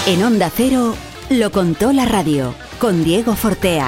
En Onda Cero, lo contó la radio, con Diego Fortea.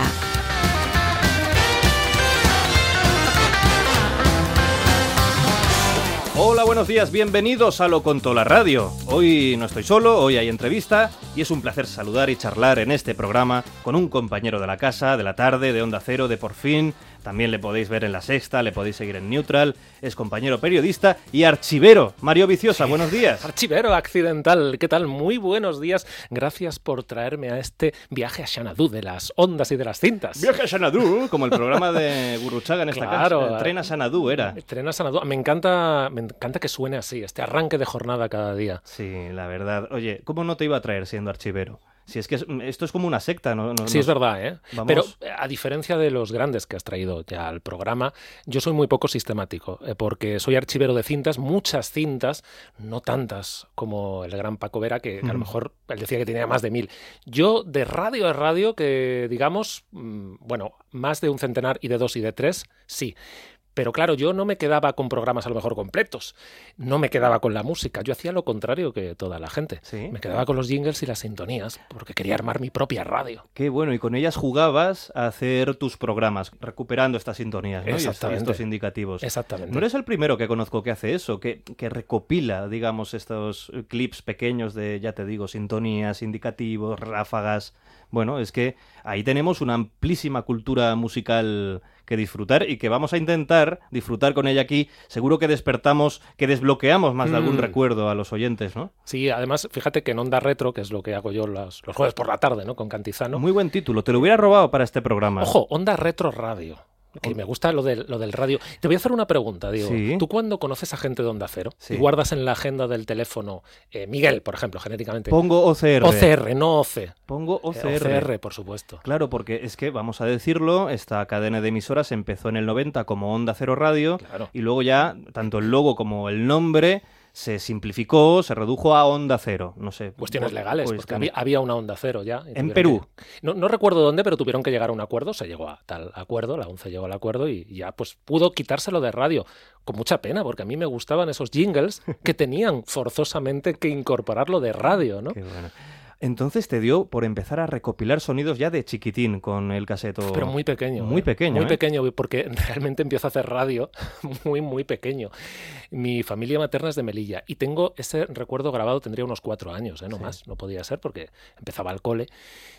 Hola, buenos días, bienvenidos a Lo Contó la Radio. Hoy no estoy solo, hoy hay entrevista y es un placer saludar y charlar en este programa con un compañero de la casa, de la tarde, de Onda Cero, de Por Fin. También le podéis ver en La Sexta, le podéis seguir en Neutral. Es compañero periodista y archivero. Mario Viciosa, buenos días. Archivero accidental, ¿qué tal? Muy buenos días. Gracias por traerme a este viaje a Xanadu de las ondas y de las cintas. Viaje a Xanadu, como el programa de Gurruchaga en esta casa. Tren a Xanadu era. Tren a Xanadu. Me encanta que suene así, este arranque de jornada cada día. Sí, la verdad. Oye, ¿cómo no te iba a traer siendo archivero? Si es que esto es como una secta, ¿no? Sí, es verdad, ¿eh? Vamos... Pero a diferencia de los grandes que has traído ya al programa, yo soy muy poco sistemático, porque soy archivero de cintas, muchas cintas, no tantas como el gran Paco Vera, que a lo mejor él decía que tenía más de 1000. Yo de radio, que digamos, bueno, más de un centenar y de 2 y de 3, sí. Pero claro, yo no me quedaba con programas a lo mejor completos, no me quedaba con la música, yo hacía lo contrario que toda la gente. ¿Sí? Me quedaba con los jingles y las sintonías, porque quería armar mi propia radio. Qué bueno, y con ellas jugabas a hacer tus programas, recuperando estas sintonías, ¿no? Exactamente. Y estos indicativos. Exactamente. No eres el primero que conozco que hace eso, que recopila, digamos, estos clips pequeños de, ya te digo, sintonías, indicativos, ráfagas. Bueno, es que ahí tenemos una amplísima cultura musical que disfrutar y que vamos a intentar disfrutar con ella aquí. Seguro que despertamos, que desbloqueamos más de algún recuerdo a los oyentes, ¿no? Sí, además, fíjate que en Onda Retro, que es lo que hago yo los jueves por la tarde, ¿no? Con Cantizano. Muy buen título, te lo hubiera robado para este programa. Ojo, Onda Retro Radio. Que me gusta lo del radio. Te voy a hacer una pregunta, Diego. ¿Sí? ¿Tú cuando conoces a gente de Onda Cero sí. y guardas en la agenda del teléfono Miguel, por ejemplo, genéticamente? Pongo OCR. OCR, no OC. Pongo OCR. OCR, por supuesto. Claro, porque es que, vamos a decirlo, esta cadena de emisoras empezó en el 90 como Onda Cero Radio. Claro. Y luego ya, tanto el logo como el nombre se simplificó, se redujo a Onda Cero. No sé. Cuestiones legales, porque había una Onda Cero ya. En Perú. No recuerdo dónde, pero tuvieron que llegar a un acuerdo. Se llegó a tal acuerdo, la ONCE llegó al acuerdo y ya pues pudo quitárselo de radio. Con mucha pena, porque a mí me gustaban esos jingles que tenían forzosamente que incorporarlo de radio, ¿no? Qué bueno. Entonces te dio por empezar a recopilar sonidos ya de chiquitín con el caseto. Pero muy pequeño. Muy pequeño. Muy pequeño, porque realmente empiezo a hacer radio muy pequeño. Mi familia materna es de Melilla y tengo ese recuerdo grabado, tendría unos 4 años, no más. No podía ser porque empezaba el cole.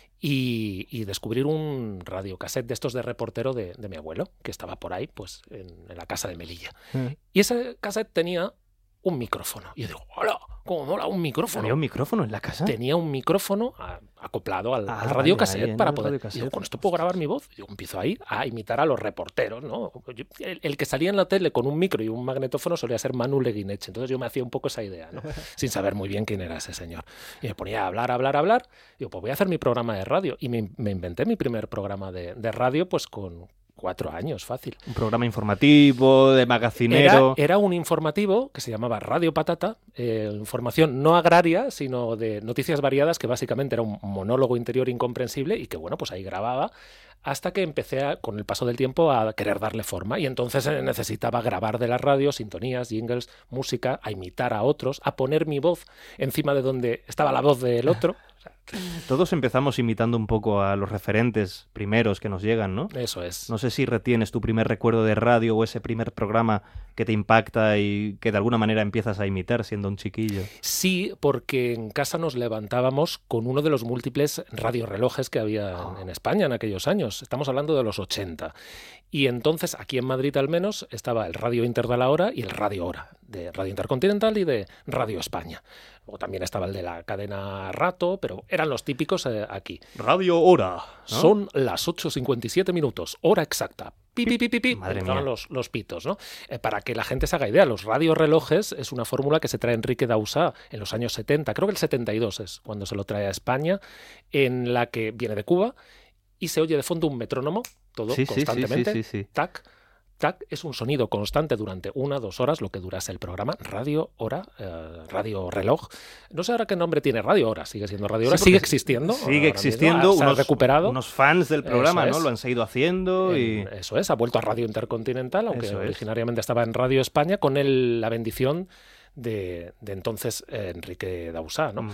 Y descubrir un radiocassette de estos de reportero de mi abuelo, que estaba por ahí, pues en la casa de Melilla. Y ese cassette tenía un micrófono. Y yo digo, ¡hola! ¿Cómo mola un micrófono? ¿Tenía un micrófono en la casa? Tenía un micrófono acoplado al radiocassette para poder... Y digo, con esto puedo grabar mi voz. Y yo empiezo ahí a imitar a los reporteros, ¿no? El que salía en la tele con un micro y un magnetófono solía ser Manu Leguineche. Entonces yo me hacía un poco esa idea, ¿no? Sin saber muy bien quién era ese señor. Y me ponía a hablar. Y digo, pues voy a hacer mi programa de radio. Y me inventé mi primer programa de radio, pues con 4 años, fácil. Un programa informativo, de magacinero. Era un informativo que se llamaba Radio Patata, información no agraria, sino de noticias variadas, que básicamente era un monólogo interior incomprensible y que, bueno, pues ahí grababa hasta que empecé, con el paso del tiempo, a querer darle forma. Y entonces necesitaba grabar de la radio sintonías, jingles, música, a imitar a otros, a poner mi voz encima de donde estaba la voz del otro. Todos empezamos imitando un poco a los referentes primeros que nos llegan, ¿no? Eso es. No sé si retienes tu primer recuerdo de radio o ese primer programa que te impacta y que de alguna manera empiezas a imitar siendo un chiquillo. Sí, porque en casa nos levantábamos con uno de los múltiples radiorelojes que había en España en aquellos años. Estamos hablando de los 80. Y entonces, aquí en Madrid al menos, estaba el Radio Inter de la Hora y el Radio Hora, de Radio Intercontinental y de Radio España. Luego también estaba el de la cadena Rato, pero eran los típicos aquí. Radio Hora, ¿no? Son las 8:57 minutos, hora exacta. Pi. Madre mía. Los pitos, ¿no? Para que la gente se haga idea, los radiorelojes es una fórmula que se trae Enrique Dausà en los años 70, creo que el 72 es cuando se lo trae a España, en la que viene de Cuba y se oye de fondo un metrónomo, todo constantemente, sí. tac, tac, es un sonido constante durante 1 o 2 horas, lo que durase el programa. Radio Hora, Radio Reloj. No sé ahora qué nombre tiene Radio Hora, sigue siendo Radio Hora, sigue existiendo. Sigue existiendo, se ha recuperado. Unos fans del programa, ¿no? Lo han seguido haciendo y... Eso es, ha vuelto a Radio Intercontinental, aunque Eso es. originariamente estaba en Radio España, con la bendición de entonces Enrique Dausà, ¿no?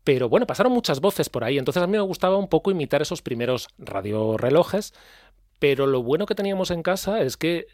Pero bueno, pasaron muchas voces por ahí, entonces a mí me gustaba un poco imitar esos primeros radiorelojes, pero lo bueno que teníamos en casa es que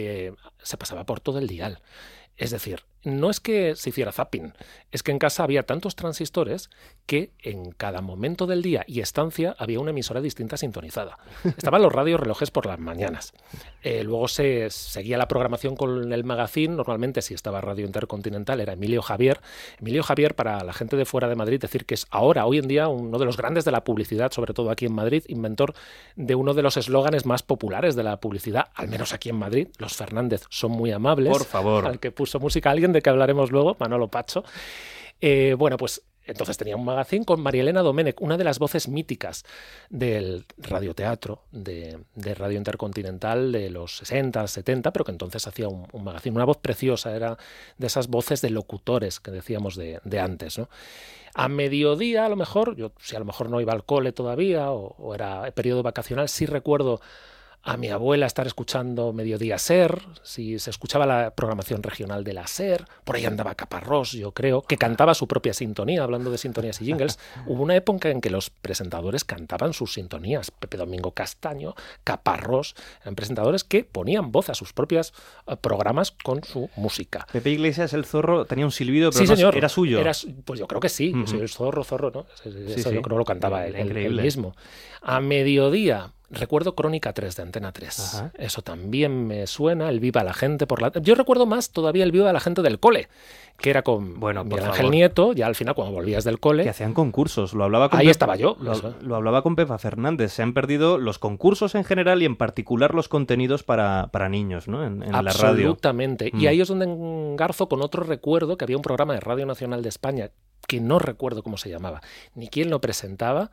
se pasaba por todo el dial. Es decir, no es que se hiciera zapping, es que en casa había tantos transistores que en cada momento del día y estancia había una emisora distinta sintonizada. Estaban los radiorrelojes por las mañanas. Luego se seguía la programación con el magazine. Normalmente, si estaba Radio Intercontinental, era Emilio Javier. Emilio Javier, para la gente de fuera de Madrid, decir que es ahora, hoy en día, uno de los grandes de la publicidad, sobre todo aquí en Madrid, inventor de uno de los eslóganes más populares de la publicidad, al menos aquí en Madrid. Los Fernández son muy amables. Por favor. Al que puso música alguien de que hablaremos luego, Manolo Pacho. Bueno, pues entonces tenía un magazine con María Elena Domènech, una de las voces míticas del radioteatro de Radio Intercontinental de los 60, 70, pero que entonces hacía un magazine, una voz preciosa, era de esas voces de locutores que decíamos de antes, ¿no? A mediodía, a lo mejor, yo si a lo mejor no iba al cole todavía o era periodo vacacional, sí recuerdo a mi abuela estar escuchando Mediodía Ser, si se escuchaba la programación regional de la Ser, por ahí andaba Caparrós, yo creo, que cantaba su propia sintonía, hablando de sintonías y jingles. Hubo una época en que los presentadores cantaban sus sintonías. Pepe Domingo Castaño, Caparrós, eran presentadores que ponían voz a sus propios programas con su música. Pepe Iglesias, el zorro, tenía un silbido, pero sí, señor. ¿era suyo? Pues yo creo que sí, yo soy el zorro, ¿no? Eso yo creo lo cantaba él mismo. A mediodía recuerdo Crónica 3 de Antena 3. Ajá. Eso también me suena, el Viva la Gente por la... Yo recuerdo más todavía el Viva la Gente del cole, que era con Miguel Ángel Nieto, ya al final cuando volvías del cole. Que hacían concursos, lo hablaba con ahí estaba yo. Lo hablaba con Pepa Fernández, se han perdido los concursos en general y en particular los contenidos para niños, ¿no? En la radio. Absolutamente. Y ahí es donde engarzo con otro recuerdo, que había un programa de Radio Nacional de España, que no recuerdo cómo se llamaba, ni quién lo presentaba.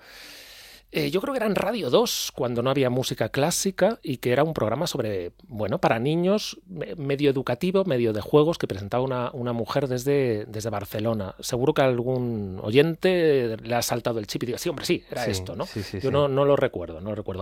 Yo creo que era en Radio 2, cuando no había música clásica, y que era un programa sobre, bueno, para niños, medio educativo, medio de juegos, que presentaba una mujer desde Barcelona. Seguro que algún oyente le ha saltado el chip y diga, sí, hombre, sí, era esto, ¿no? Yo no lo recuerdo, no lo recuerdo.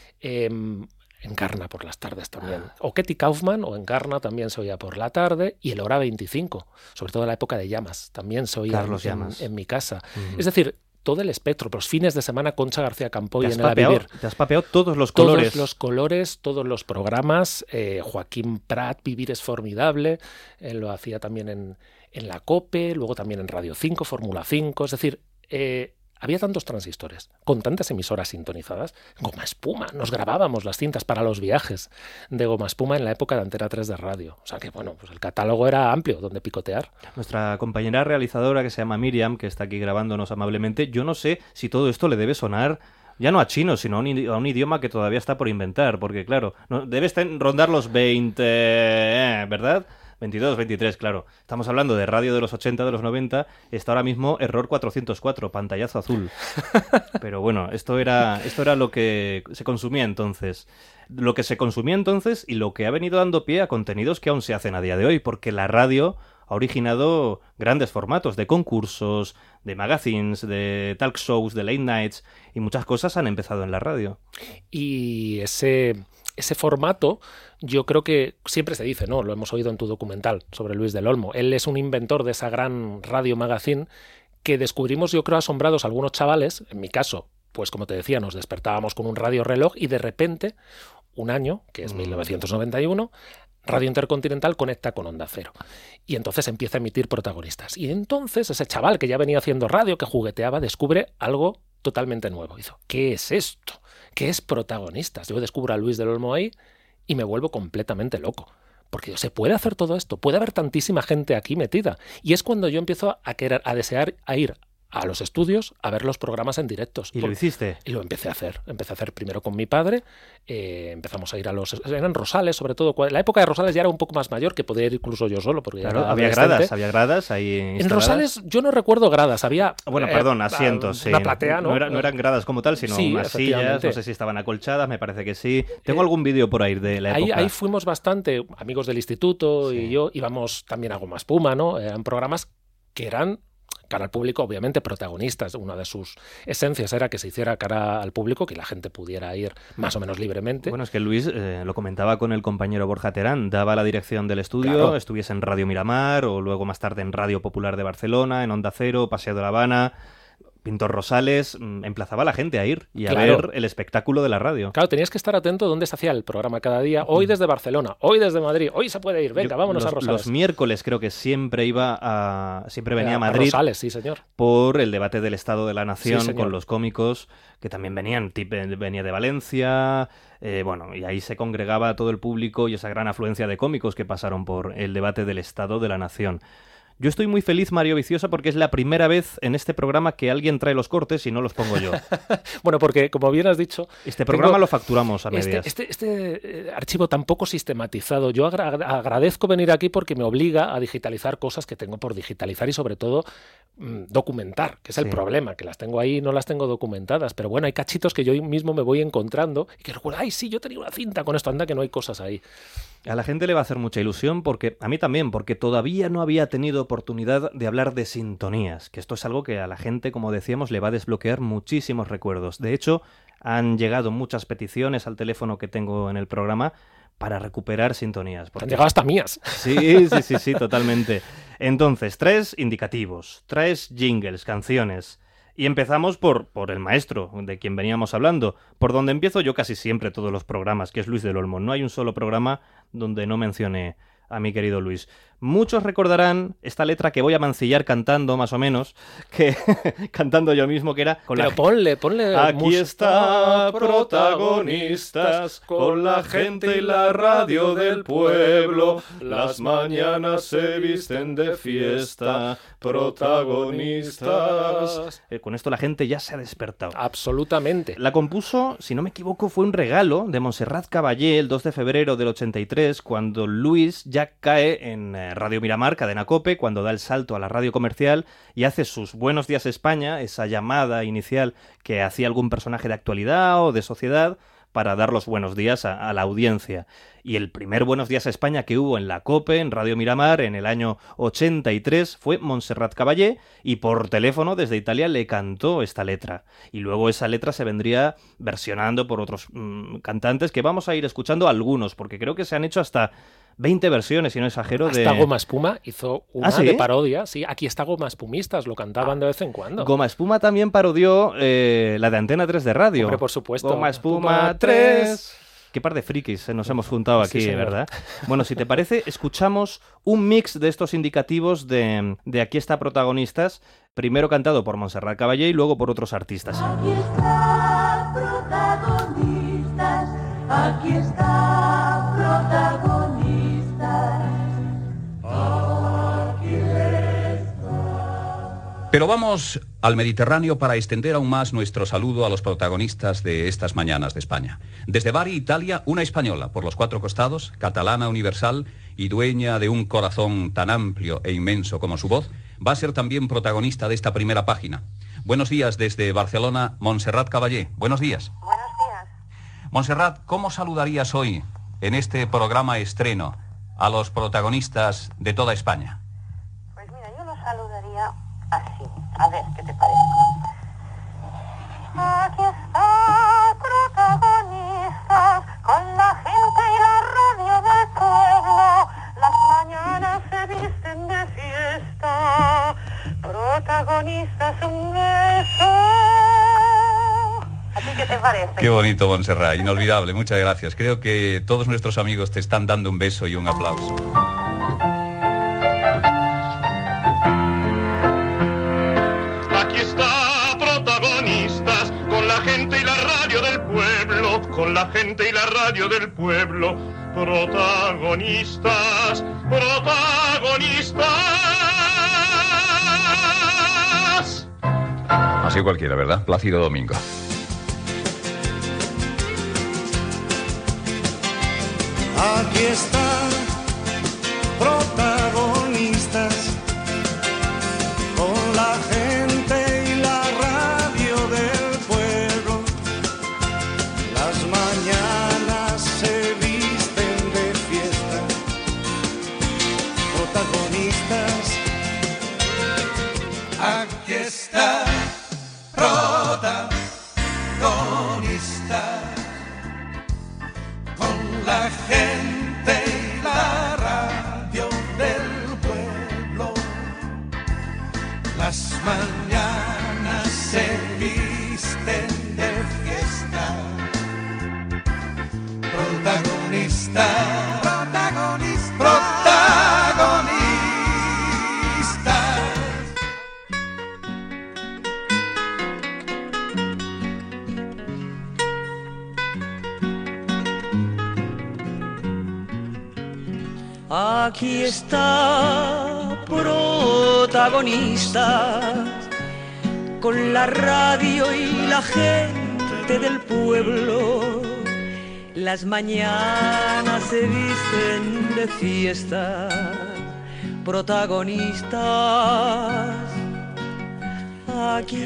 Encarna por las tardes también. O Ketty Kaufman o Encarna también se oía por la tarde, y el Hora 25, sobre todo en la época de Llamas, también se oía en mi casa. Es decir, todo el espectro, los fines de semana, Concha García Campoy en el Vivir. Te has papeado todos los colores. Todos los colores, todos los programas. Joaquín Prat, Vivir es formidable. Él lo hacía también en la COPE, luego también en Radio 5, Fórmula 5. Es decir, había tantos transistores, con tantas emisoras sintonizadas. Goma Espuma, nos grabábamos las cintas para los viajes de Goma Espuma en la época de Antena 3 de radio. O sea que, bueno, pues el catálogo era amplio donde picotear. Nuestra compañera realizadora, que se llama Miriam, que está aquí grabándonos amablemente, yo no sé si todo esto le debe sonar ya no a chino, sino a un idioma que todavía está por inventar, porque claro, debe rondar los 20, ¿verdad? 22, 23, claro. Estamos hablando de radio de los 80, de los 90. Está ahora mismo error 404, pantallazo azul. Pero bueno, esto era lo que se consumía entonces. Lo que se consumía entonces y lo que ha venido dando pie a contenidos que aún se hacen a día de hoy, porque la radio ha originado grandes formatos de concursos, de magazines, de talk shows, de late nights, y muchas cosas han empezado en la radio. Y ese formato, yo creo que siempre se dice, ¿no? Lo hemos oído en tu documental sobre Luis del Olmo. Él es un inventor de esa gran radio magazine que descubrimos, yo creo, asombrados algunos chavales. En mi caso, pues como te decía, nos despertábamos con un radio reloj y de repente, un año, que es 1991, Radio Intercontinental conecta con Onda Cero. Y entonces empieza a emitir protagonistas. Y entonces ese chaval que ya venía haciendo radio, que jugueteaba, descubre algo totalmente nuevo. Dice, ¿qué es esto? ¿Qué es protagonistas? Yo descubro a Luis del Olmo ahí y me vuelvo completamente loco. Porque ¿se puede hacer todo esto? ¿Puede haber tantísima gente aquí metida? Y es cuando yo empiezo a desear ir a los estudios a ver los programas en directos. ¿Y lo hiciste? Y lo empecé a hacer. Empecé a hacer primero con mi padre. Empezamos a ir a los... Eran Rosales, sobre todo. La época de Rosales ya era un poco más mayor, que podía ir incluso yo solo. Porque claro, ya había gradas ahí instaladas. En Rosales yo no recuerdo gradas. Había... Bueno, perdón, asientos, sí. Una platea, ¿no? No eran gradas como tal, sino unas sillas. No sé si estaban acolchadas, me parece que sí. Tengo algún vídeo por ahí de la época. Ahí fuimos bastante, amigos del instituto y yo. Íbamos también a Goma Espuma, ¿no? Eran programas que eran... cara al público, obviamente protagonistas. Una de sus esencias era que se hiciera cara al público, que la gente pudiera ir más o menos libremente. Bueno, es que Luis lo comentaba con el compañero Borja Terán, daba la dirección del estudio, claro. Estuviese en Radio Miramar o luego más tarde en Radio Popular de Barcelona, en Onda Cero, Paseo de la Habana. Pintor Rosales emplazaba a la gente a ir y a Claro. ver el espectáculo de la radio. Claro, tenías que estar atento dónde se hacía el programa cada día. Hoy desde Barcelona, hoy desde Madrid, hoy se puede ir. Venga, vámonos a Rosales. Los miércoles creo que siempre venía a Madrid. Rosales, sí, señor. Por el debate del Estado de la Nación, Sí, señor. con los cómicos que también venía de Valencia, y ahí se congregaba todo el público y esa gran afluencia de cómicos que pasaron por el debate del Estado de la Nación. Yo estoy muy feliz, Mario Viciosa, porque es la primera vez en este programa que alguien trae los cortes y no los pongo yo. Bueno, porque, como bien has dicho... Este programa lo facturamos a medias. Este archivo tan poco sistematizado, yo agradezco venir aquí porque me obliga a digitalizar cosas que tengo por digitalizar y, sobre todo, documentar, que es el problema, que las tengo ahí y no las tengo documentadas. Pero bueno, hay cachitos que yo mismo me voy encontrando y que recuerdo, ay, sí, yo tenía una cinta con esto, anda que no hay cosas ahí. A la gente le va a hacer mucha ilusión, porque a mí también, porque todavía no había tenido oportunidad de hablar de sintonías, que esto es algo que a la gente, como decíamos, le va a desbloquear muchísimos recuerdos. De hecho, han llegado muchas peticiones al teléfono que tengo en el programa para recuperar sintonías. Han llegado hasta mías. Sí, totalmente. Entonces, 3 indicativos, 3 jingles, canciones. Y empezamos por el maestro, de quien veníamos hablando, por donde empiezo yo casi siempre todos los programas, que es Luis del Olmo. No hay un solo programa donde no mencione a mi querido Luis. Muchos recordarán esta letra que voy a mancillar cantando, más o menos, que cantando yo mismo, que era... Pero ponle... Aquí está, protagonistas, con la gente y la radio del pueblo, las mañanas se visten de fiesta, protagonistas... Con esto la gente ya se ha despertado. Absolutamente. La compuso, si no me equivoco, fue un regalo de Montserrat Caballé el 2 de febrero del 83, cuando Luis ya cae en Radio Miramar, cadena COPE, cuando da el salto a la radio comercial y hace sus Buenos Días España, esa llamada inicial que hacía algún personaje de actualidad o de sociedad para dar los buenos días a la audiencia. Y el primer Buenos Días España que hubo en la COPE, en Radio Miramar, en el año 83, fue Montserrat Caballé, y por teléfono desde Italia le cantó esta letra. Y luego esa letra se vendría versionando por otros cantantes, que vamos a ir escuchando algunos, porque creo que se han hecho hasta 20 versiones, si no exagero. Hasta Goma Espuma hizo una ¿sí? de parodia. Sí, aquí está Goma Espumistas, lo cantaban de vez en cuando. Goma Espuma también parodió la de Antena 3 de radio. Hombre, por supuesto. Goma Espuma 3. Qué par de frikis nos hemos juntado aquí, sí, ¿verdad? Bueno, si te parece, escuchamos un mix de estos indicativos de Aquí está, protagonistas, primero cantado por Montserrat Caballé y luego por otros artistas. Aquí está, protagonistas, aquí está, protagonistas. Pero vamos al Mediterráneo para extender aún más nuestro saludo a los protagonistas de estas mañanas de España. Desde Bari, Italia, una española por los 4 costados, catalana universal y dueña de un corazón tan amplio e inmenso como su voz, va a ser también protagonista de esta primera página. Buenos días desde Barcelona, Montserrat Caballé. Buenos días. Buenos días. Montserrat, ¿cómo saludarías hoy, en este programa estreno, a los protagonistas de toda España? Pues mira, yo los saludaría así. A ver, ¿qué te parece? Aquí está, protagonistas, con la gente y la radio del pueblo. Las mañanas se visten de fiesta. Protagonistas, un beso. ¿A ti qué te parece? Qué bonito, Montserrat, inolvidable, muchas gracias. Creo que todos nuestros amigos te están dando un beso y un aplauso. Aquí está, protagonistas, con la gente y la radio del pueblo, con la gente y la radio del pueblo, protagonistas, protagonistas. Así cualquiera, ¿verdad? Plácido Domingo. Aquí están, protagonistas, con la gente y la radio del pueblo. Las mañanas se visten de fiesta. Protagonistas. Aquí está, protagonistas, con la gente y la radio del pueblo. Las mañanas se visten de fiesta. Protagonista, protagonista, protagonista. Aquí está, protagonistas, con la radio y la gente del pueblo. Las mañanas se visten de fiesta, protagonistas. Aquí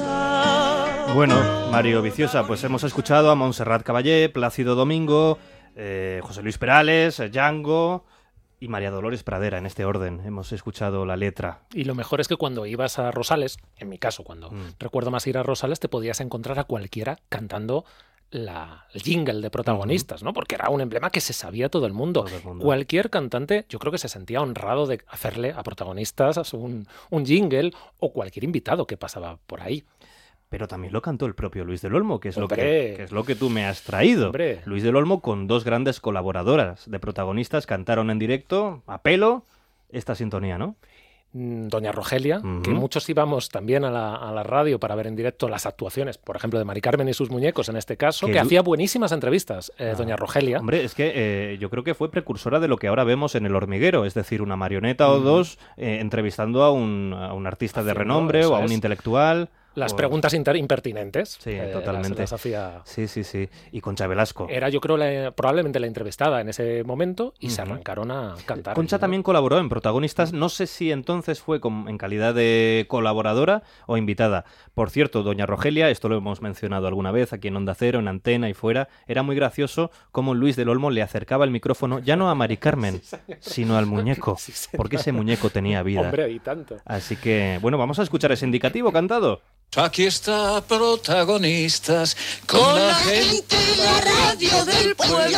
está. Bueno, Mario Viciosa, pues hemos escuchado a Montserrat Caballé, Plácido Domingo, José Luis Perales, Django y María Dolores Pradera, en este orden. Hemos escuchado la letra. Y lo mejor es que cuando ibas a Rosales, en mi caso, cuando recuerdo más ir a Rosales, te podías encontrar a cualquiera cantando el jingle de protagonistas, ¿no? Porque era un emblema que se sabía todo el mundo. Cualquier cantante, yo creo que se sentía honrado de hacerle a protagonistas un jingle, o cualquier invitado que pasaba por ahí. Pero también lo cantó el propio Luis del Olmo, que es lo que tú me has traído. Hombre. Luis del Olmo, con dos grandes colaboradoras de protagonistas, cantaron en directo, a pelo, esta sintonía, ¿no? Doña Rogelia, que muchos íbamos también a la radio para ver en directo las actuaciones, por ejemplo, de Mari Carmen y sus muñecos, en este caso, que hacía buenísimas entrevistas, Doña Rogelia. Hombre, es que yo creo que fue precursora de lo que ahora vemos en El Hormiguero, es decir, una marioneta o dos entrevistando a un artista de renombre o a un intelectual. Las preguntas impertinentes. Sí, totalmente. Las hacía... Sí. Y Concha Velasco. Era, yo creo, probablemente la entrevistada en ese momento, y se arrancaron a cantar. Concha también colaboró en Protagonistas. No sé si entonces fue en calidad de colaboradora o invitada. Por cierto, Doña Rogelia, esto lo hemos mencionado alguna vez aquí en Onda Cero, en Antena y fuera, era muy gracioso cómo Luis del Olmo le acercaba el micrófono ya no a Mari Carmen, sino al muñeco, porque ese muñeco tenía vida. Hombre, y tanto. Así que, bueno, vamos a escuchar ese indicativo cantado. Aquí está, protagonistas, con la gente y la radio del pueblo.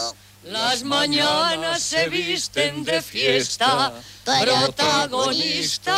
Las mañanas se visten de fiesta, protagonistas.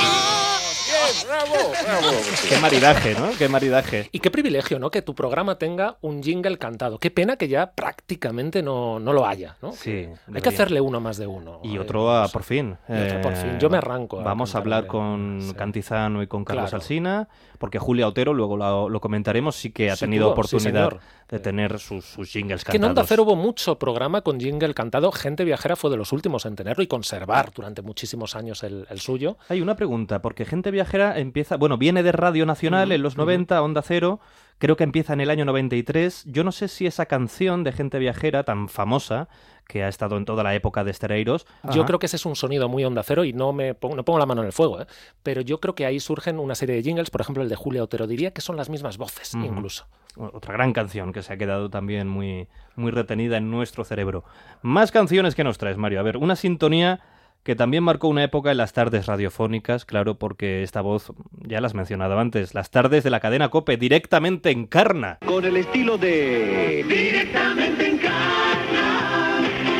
¡Bravo! Qué maridaje, ¿no? Qué maridaje. Y qué privilegio, ¿no? Que tu programa tenga un jingle cantado. Qué pena que ya prácticamente no lo haya, ¿no? Sí. Hay que hacerle uno más de uno. Y otro por fin. Y otro por fin. Yo me arranco. Vamos a hablar con Cantizano y con Carlos Alsina, porque Julia Otero, luego lo comentaremos, sí que ha tenido oportunidad de tener sus jingles cantados. Que en Onda Cero hubo mucho programa con jingle cantado. Gente Viajera fue de los últimos en tenerlo y conservar durante muchísimos años el suyo. Hay una pregunta, porque Gente Viajera viene de Radio Nacional en los 90, Onda Cero, creo que empieza en el año 93. Yo no sé si esa canción de Gente Viajera, tan famosa, que ha estado en toda la época de Estereiros... Yo creo que ese es un sonido muy Onda Cero y no pongo la mano en el fuego, pero yo creo que ahí surgen una serie de jingles, por ejemplo el de Julia Otero, diría que son las mismas voces incluso. Otra gran canción que se ha quedado también muy, muy retenida en nuestro cerebro. Más canciones que nos traes, Mario. A ver, una sintonía que también marcó una época en las tardes radiofónicas, claro, porque esta voz, ya la has mencionado antes, las tardes de la cadena COPE, directamente Encarna. Con el estilo de... Directamente Encarna.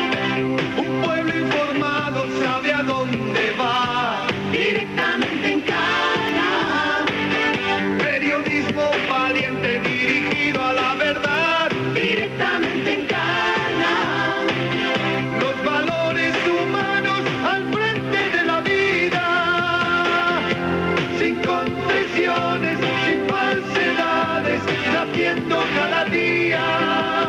Un pueblo informado sabe a dónde va. Directamente Encarna. Periodismo valiente dirigido a la verdad. Directamente Encarna. Los valores humanos al frente de la vida. Sin concesiones, sin falsedades, naciendo cada día.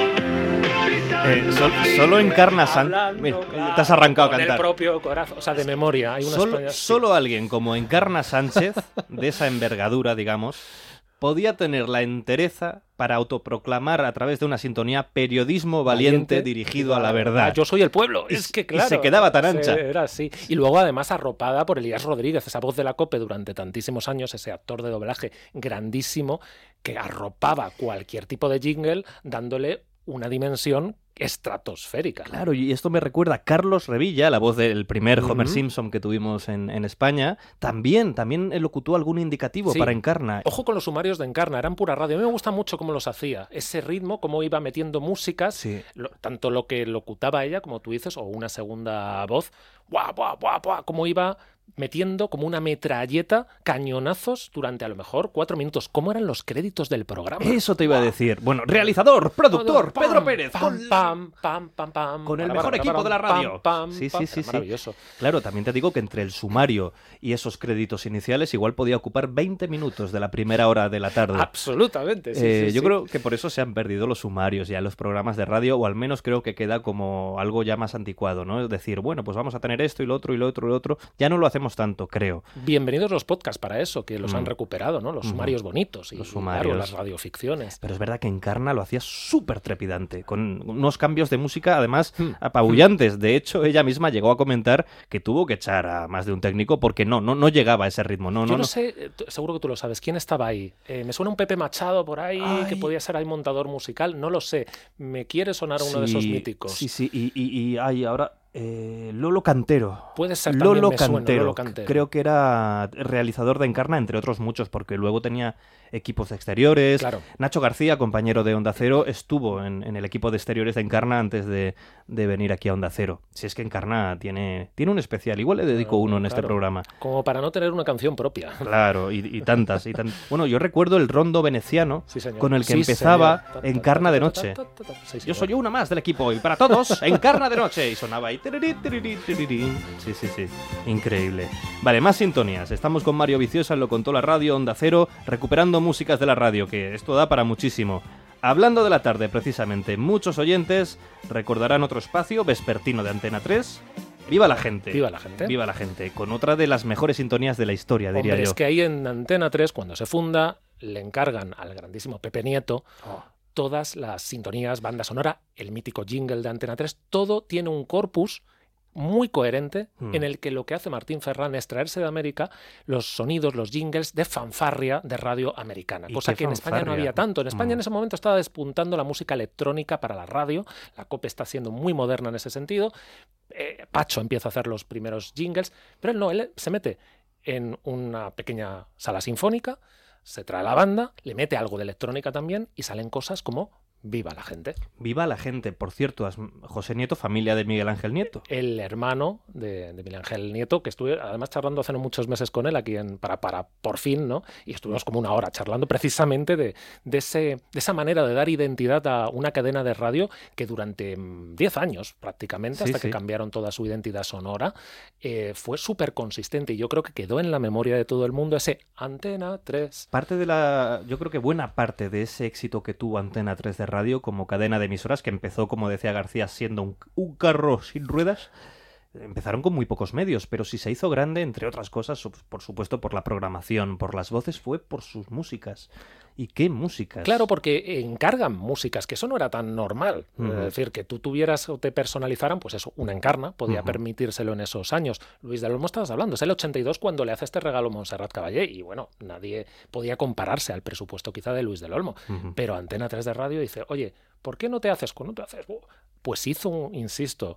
Solo Encarna Sánchez. Te has arrancado a cantar. El propio corazón, o sea, de memoria. Hay solo alguien como Encarna Sánchez, de esa envergadura, digamos, podía tener la entereza para autoproclamar a través de una sintonía periodismo valiente dirigido a la verdad. Yo soy el pueblo. Es que claro. Y se quedaba tan ancha. Era así. Y luego además arropada por Elías Rodríguez, esa voz de la COPE durante tantísimos años, ese actor de doblaje grandísimo que arropaba cualquier tipo de jingle dándole una dimensión estratosférica. Claro, y esto me recuerda a Carlos Revilla, la voz del primer Homer Simpson que tuvimos en España. También locutó algún indicativo para Encarna. Ojo con los sumarios de Encarna, eran pura radio. A mí me gusta mucho cómo los hacía. Ese ritmo, cómo iba metiendo músicas, tanto lo que locutaba ella, como tú dices, o una segunda voz. ¡Buah, buah, buah, buah! Cómo iba metiendo como una metralleta cañonazos durante a lo mejor 4 minutos. ¿Cómo eran los créditos del programa? Eso te iba a decir. Bueno, realizador, productor, pam, Pedro Pérez. Pam, con el mejor equipo de la radio. Sí. Maravilloso. Claro, también te digo que entre el sumario y esos créditos iniciales igual podía ocupar 20 minutos de la primera hora de la tarde. Absolutamente, Yo creo que por eso se han perdido los sumarios ya los programas de radio, o al menos creo que queda como algo ya más anticuado, ¿no? Es decir, bueno, pues vamos a tener esto y lo otro y lo otro y lo otro. Ya no lo hacemos tanto, creo. Bienvenidos los podcasts para eso, que los han recuperado, ¿no? Los sumarios bonitos y, los sumarios. Claro, las radioficciones. Pero es verdad que Encarna lo hacía súper trepidante, con unos cambios de música además apabullantes. De hecho, ella misma llegó a comentar que tuvo que echar a más de un técnico porque no llegaba a ese ritmo. Yo no sé, seguro que tú lo sabes, ¿quién estaba ahí? Me suena un Pepe Machado por ahí, que podía ser ahí montador musical, no lo sé. Me quiere sonar uno de esos míticos. Sí, y ahora... Lolo Cantero. Puede ser también. Lolo Cantero. Creo que era realizador de Encarna, entre otros muchos, porque luego tenía equipos de exteriores. Claro. Nacho García, compañero de Onda Cero, estuvo en el equipo de exteriores de Encarna antes de venir aquí a Onda Cero. Si es que Encarna tiene un especial, igual le dedico uno en este programa. Como para no tener una canción propia. Claro, y tantas. Bueno, yo recuerdo el rondo veneciano con el que Sí, empezaba señor. Encarna de noche. Sí, Yo soy una más del equipo y para todos, Encarna de noche. Y sonaba ahí. Sí. Increíble. Vale, más sintonías. Estamos con Mario Viciosa, lo contó la radio, Onda Cero, recuperando músicas de la radio, que esto da para muchísimo. Hablando de la tarde, precisamente, muchos oyentes recordarán otro espacio vespertino de Antena 3. ¡Viva la gente! ¡Viva la gente! ¡Viva la gente! Con otra de las mejores sintonías de la historia, diría yo. Es que ahí en Antena 3, cuando se funda, le encargan al grandísimo Pepe Nieto todas las sintonías, banda sonora, el mítico jingle de Antena 3, todo tiene un corpus muy coherente en el que lo que hace Martín Ferrán es traerse de América los sonidos, los jingles de fanfarria de radio americana, cosa que en España no había tanto. En España en ese momento estaba despuntando la música electrónica para la radio, la COPE está siendo muy moderna en ese sentido, Pacho empieza a hacer los primeros jingles, pero él se mete en una pequeña sala sinfónica, se trae la banda, le mete algo de electrónica también y salen cosas como ¡Viva la gente! ¡Viva la gente! Por cierto, José Nieto, familia de Miguel Ángel Nieto. El hermano de Miguel Ángel Nieto, que estuve además charlando hace no muchos meses con él aquí para por fin, ¿no? Y estuvimos como una hora charlando precisamente de esa manera de dar identidad a una cadena de radio que durante 10 años prácticamente, hasta que cambiaron toda su identidad sonora, fue súper consistente y yo creo que quedó en la memoria de todo el mundo ese Antena 3. Yo creo que buena parte de ese éxito que tuvo Antena 3 de radio como cadena de emisoras, que empezó, como decía García, siendo un carro sin ruedas, empezaron con muy pocos medios, pero si se hizo grande, entre otras cosas, por supuesto, por la programación, por las voces, fue por sus músicas. ¿Y qué músicas? Claro, porque encargan músicas, que eso no era tan normal. Es decir, que tú tuvieras o te personalizaran, pues eso, una Encarna, podía permitírselo en esos años. Luis del Olmo estabas hablando, es el 82 cuando le hace este regalo a Montserrat Caballé, y bueno, nadie podía compararse al presupuesto quizá de Luis del Olmo. Pero Antena 3 de radio dice, oye, ¿por qué no te haces? Pues hizo, insisto,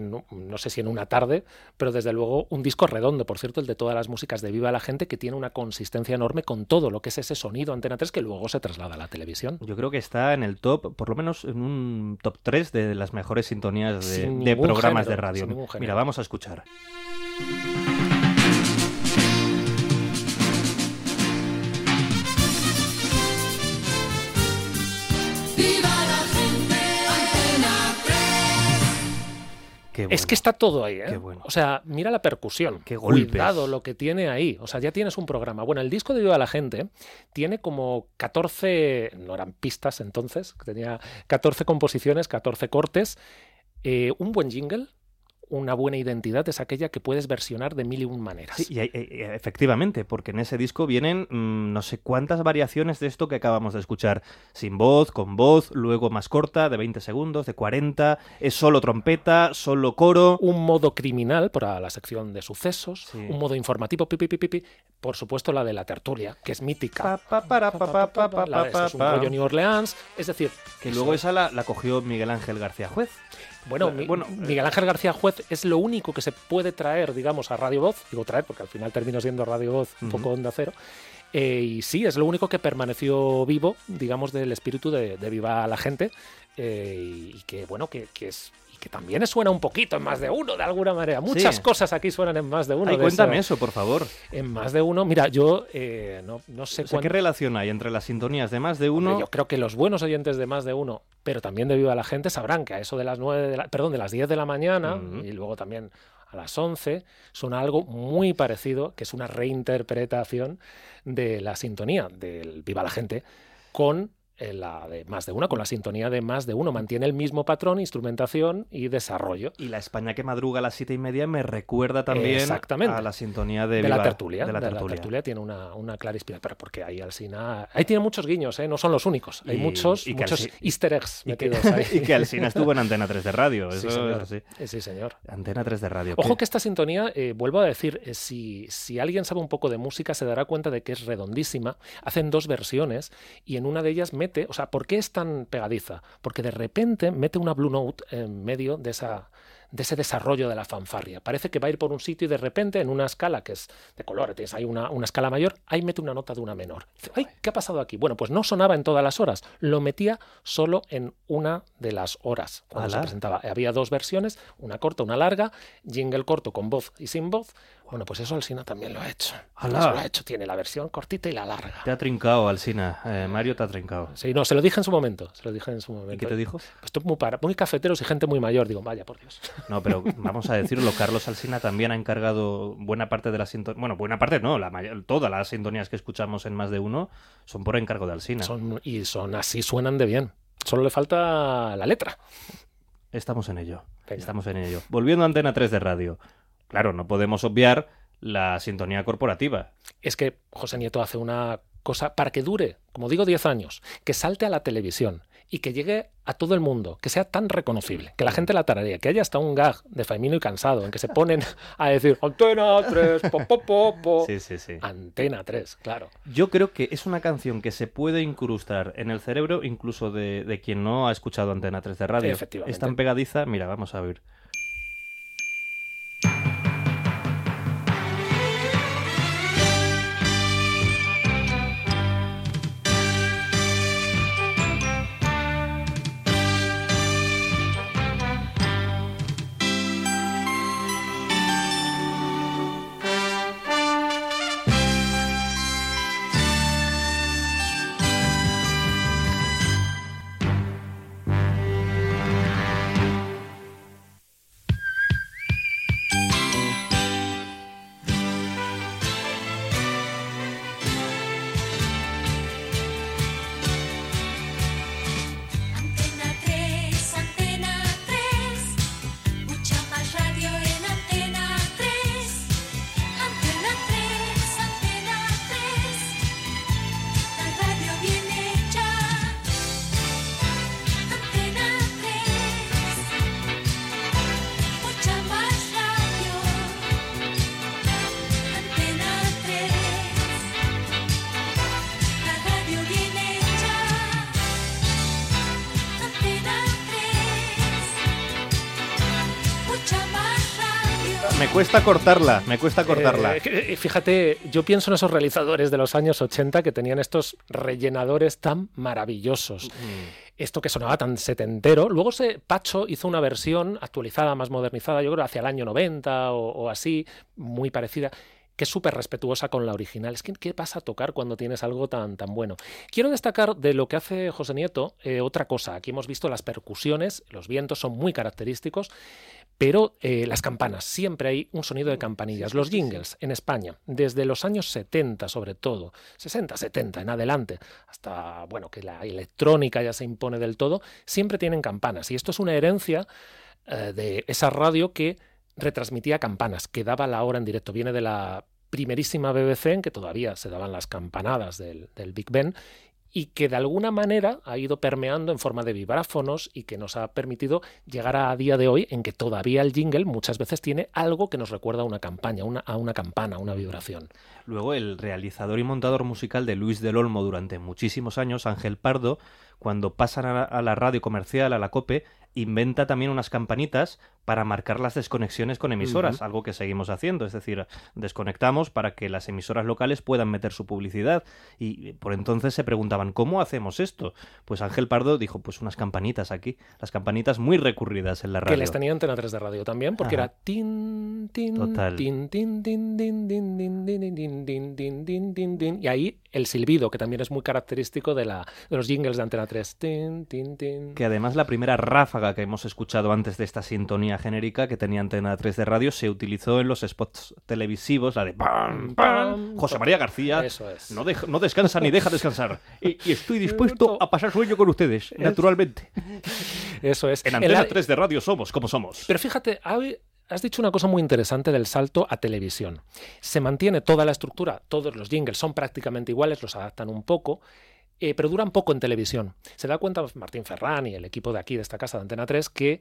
no sé si en una tarde, pero desde luego un disco redondo, por cierto, el de todas las músicas de Viva la Gente, que tiene una consistencia enorme con todo lo que es ese sonido Antena 3 que luego se traslada a la televisión. Yo creo que está en el top, por lo menos en un top 3 de las mejores sintonías de programas de radio. Mira, vamos a escuchar. Bueno. Es que está todo ahí, ¿eh? Qué bueno. O sea, mira la percusión. Qué golpes. Cuidado lo que tiene ahí. O sea, ya tienes un programa. Bueno, el disco de Viva la Gente tiene como 14, no eran pistas entonces, tenía 14 composiciones, 14 cortes, un buen jingle. Una buena identidad es aquella que puedes versionar de 1001 maneras. Sí, y efectivamente, porque en ese disco vienen no sé cuántas variaciones de esto que acabamos de escuchar. Sin voz, con voz, luego más corta, de 20 segundos, de 40, es solo trompeta, solo coro. Un modo criminal para la sección de sucesos, un modo informativo, por supuesto la de la tertulia, que es mítica. Es un rollo New Orleans, es decir... Que luego esa la cogió Miguel Ángel García Juez. Bueno, Miguel Ángel García Juez es lo único que se puede traer, digamos, a Radio Voz. Digo traer porque al final terminó siendo Radio Voz, un poco Onda Cero. Y sí, es lo único que permaneció vivo, digamos, del espíritu de Viva la Gente. Y que, bueno, que que también suena un poquito en Más de Uno, de alguna manera. Muchas cosas aquí suenan en Más de Uno. Ay, cuéntame eso, por favor. En Más de Uno, mira, yo no sé ¿qué relación hay entre las sintonías de Más de Uno? Hombre, yo creo que los buenos oyentes de Más de Uno, pero también de Viva la Gente, sabrán que a eso de las 10 de la mañana, y luego también a las 11, suena algo muy parecido, que es una reinterpretación de la sintonía del Viva la Gente con la de Más de Uno, con la sintonía de Más de Uno. Mantiene el mismo patrón, instrumentación y desarrollo. Y la España que madruga a las 7:30 me recuerda también a la sintonía de la tertulia. De la tertulia tiene una clara inspiración, pero porque ahí Alsina... Ahí tiene muchos guiños, no son los únicos. Hay muchos easter eggs metidos ahí. Y que Alsina estuvo en Antena 3 de radio. Eso sí, señor. Es así. Sí, señor. Antena 3 de radio. Ojo que esta sintonía, vuelvo a decir, si alguien sabe un poco de música se dará cuenta de que es redondísima. Hacen 2 versiones y en una de ellas mete... O sea, ¿por qué es tan pegadiza? Porque de repente mete una Blue Note en medio de ese desarrollo de la fanfarria. Parece que va a ir por un sitio y de repente en una escala que es de color, tienes ahí una escala mayor, ahí mete una nota de una menor. Dice, ¡ay! ¿Qué ha pasado aquí? Bueno, pues no sonaba en todas las horas, lo metía solo en una de las horas cuando se presentaba. Había 2 versiones, una corta, una larga, jingle corto con voz y sin voz. Bueno, pues eso Alsina también lo ha hecho. Eso lo ha hecho, tiene la versión cortita y la larga. Te ha trincado, Alsina. Mario te ha trincado. Sí, no, se lo dije en su momento. ¿Y qué te dijo? Pues muy cafeteros y gente muy mayor. Digo, vaya, por Dios. No, pero vamos a decirlo, Carlos Alsina también ha encargado buena parte de la sintonía. Bueno, buena parte no, todas las sintonías que escuchamos en Más de Uno son por encargo de Alsina. Son así, suenan de bien. Solo le falta la letra. Estamos en ello. Volviendo a Antena 3 de radio. Claro, no podemos obviar la sintonía corporativa. Es que José Nieto hace una cosa para que dure, como digo, 10 años, que salte a la televisión y que llegue a todo el mundo, que sea tan reconocible, que la gente la tararea, que haya hasta un gag de Faimino y Cansado en que se ponen a decir Antena 3, po. Sí. Antena 3, claro. Yo creo que es una canción que se puede incrustar en el cerebro incluso de quien no ha escuchado Antena 3 de radio. Efectivamente. Es tan pegadiza, mira, vamos a ver. Me cuesta cortarla. Fíjate, yo pienso en esos realizadores de los años 80 que tenían estos rellenadores tan maravillosos. Esto que sonaba tan setentero. Luego Pacho hizo una versión actualizada, más modernizada, yo creo hacia el año 90 o así, muy parecida, que es súper respetuosa con la original. Es que, ¿qué pasa a tocar cuando tienes algo tan bueno? Quiero destacar de lo que hace José Nieto otra cosa. Aquí hemos visto las percusiones, los vientos son muy característicos, pero las campanas, siempre hay un sonido de campanillas. Los jingles en España, desde los años 70 sobre todo, 60, 70 en adelante, hasta bueno que la electrónica ya se impone del todo, siempre tienen campanas. Y esto es una herencia de esa radio que retransmitía campanas, que daba la hora en directo. Viene de la primerísima BBC, en que todavía se daban las campanadas del Big Ben, y que de alguna manera ha ido permeando en forma de vibráfonos y que nos ha permitido llegar a día de hoy en que todavía el jingle muchas veces tiene algo que nos recuerda a una campaña, a una campana, a una vibración. Luego el realizador y montador musical de Luis del Olmo durante muchísimos años, Ángel Pardo, cuando pasan a la radio comercial, a la COPE, inventa también unas campanitas para marcar las desconexiones con emisoras, algo que seguimos haciendo, es decir, desconectamos para que las emisoras locales puedan meter su publicidad, y por entonces se preguntaban, ¿cómo hacemos esto? Pues Ángel Pardo dijo, pues unas campanitas aquí, las campanitas muy recurridas en la radio. Que les tenía Antena 3 de radio también, porque era tin, tin, total. Tin, tin, tin, tin, tin, tin, tin, tin, tin, tin, tin, tin, tin, y ahí el silbido, que también es muy característico de los jingles de Antena 3. Tin, tin, tin. Que además la primera ráfaga que hemos escuchado antes de esta sintonía genérica que tenía Antena 3 de radio se utilizó en los spots televisivos, la de ¡pam, pam! José María García Eso es. no descansa ni deja descansar. Y estoy dispuesto a pasar sueño con ustedes, naturalmente. Eso es. En Antena 3 de radio somos como somos. Pero fíjate, has dicho una cosa muy interesante del salto a televisión. Se mantiene toda la estructura, todos los jingles son prácticamente iguales, los adaptan un poco, pero duran poco en televisión. Se da cuenta Martín Ferrán y el equipo de aquí, de esta casa de Antena 3, que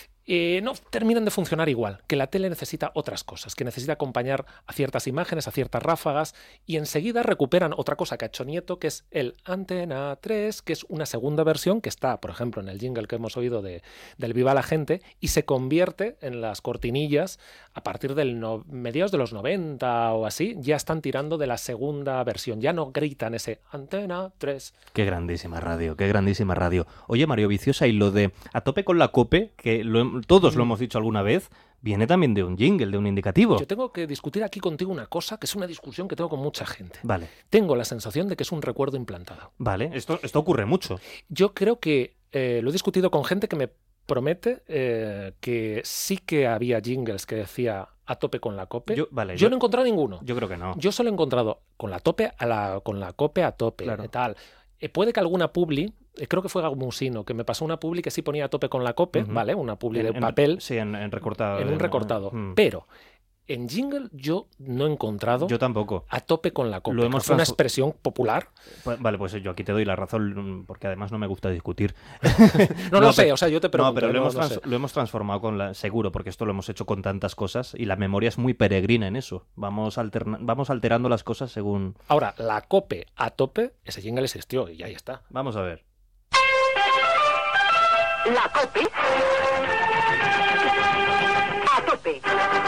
no terminan de funcionar igual, que la tele necesita otras cosas, que necesita acompañar a ciertas imágenes, a ciertas ráfagas, y enseguida recuperan otra cosa que ha hecho Nieto, que es el Antena 3, que es una segunda versión que está, por ejemplo, en el jingle que hemos oído del Viva la Gente, y se convierte en las cortinillas a partir del mediados de los 90 o así, ya están tirando de la segunda versión, ya no gritan ese Antena 3. Qué grandísima radio, qué grandísima radio. Oye, Mario Viciosa, y lo de A tope con la COPE, que todos lo hemos dicho alguna vez, viene también de un jingle, de un indicativo. Yo tengo que discutir aquí contigo una cosa, que es una discusión que tengo con mucha gente. Vale. Tengo la sensación de que es un recuerdo implantado. Vale, esto ocurre mucho. Yo creo que lo he discutido con gente que me promete que sí que había jingles que decía a tope con la COPE. Yo no he encontrado ninguno. Yo creo que no. Yo solo he encontrado con la COPE a tope, claro. Tal. Puede que alguna publi, creo que fue Gamusino, que me pasó una publi que sí ponía a tope con la COPE, ¿vale? Una publi de papel. Sí, en recortado. En un recortado. Pero en jingle yo no he encontrado. Yo tampoco. A tope con la COPE. Fue una expresión popular. Vale, pues yo aquí te doy la razón, porque además no me gusta discutir. no lo sé, o sea, yo te pregunto. No, pero lo hemos transformado seguro, porque esto lo hemos hecho con tantas cosas y la memoria es muy peregrina en eso. Vamos alterando las cosas según... Ahora, la COPE a tope, ese jingle existió y ahí está. Vamos a ver. La COPE a tope.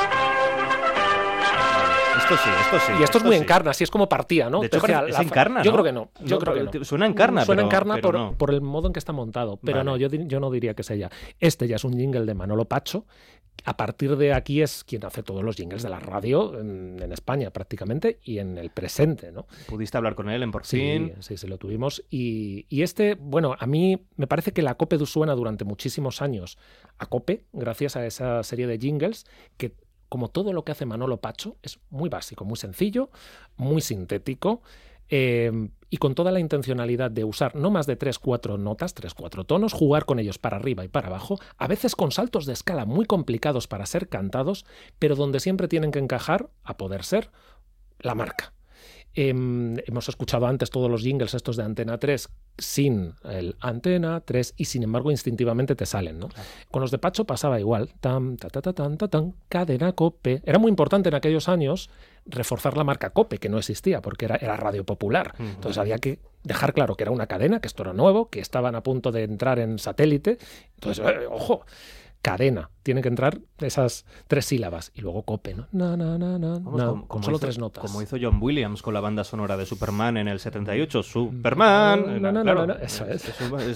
Esto sí. Y esto es muy Encarna, así es como partía, ¿no? De hecho, es Encarna, ¿no? Yo creo que no. Yo creo que no. Suena Encarna, Suena pero Encarna pero no. por el modo en que está montado. Pero vale. No, yo no diría que es ella. Este ya es un jingle de Manolo Pacho. A partir de aquí es quien hace todos los jingles de la radio en España prácticamente y en el presente, ¿no? ¿Pudiste hablar con él en Por fin? Sí, lo tuvimos. Y este, bueno, a mí me parece que la COPE suena durante muchísimos años a COPE, gracias a esa serie de jingles que, como todo lo que hace Manolo Pacho, es muy básico, muy sencillo, muy sintético, y con toda la intencionalidad de usar no más de 3-4 notas, 3-4 tonos, jugar con ellos para arriba y para abajo, a veces con saltos de escala muy complicados para ser cantados, pero donde siempre tienen que encajar, a poder ser, la marca. Hemos escuchado antes todos los jingles estos de Antena 3 sin el Antena 3 y sin embargo instintivamente te salen, ¿no? Claro. Con los de Pacho pasaba igual. Tan, ta, ta, ta, tan, ta, tan, cadena COPE. Era muy importante en aquellos años reforzar la marca COPE, que no existía porque era radio popular. Entonces había que dejar claro que era una cadena, que esto era nuevo, que estaban a punto de entrar en satélite. Entonces, ojo, cadena. Tienen que entrar esas 3 sílabas. Y luego COPE, ¿no? Con solo 3 notas. Como hizo John Williams con la banda sonora de Superman en el 78. Superman. No. Eso es.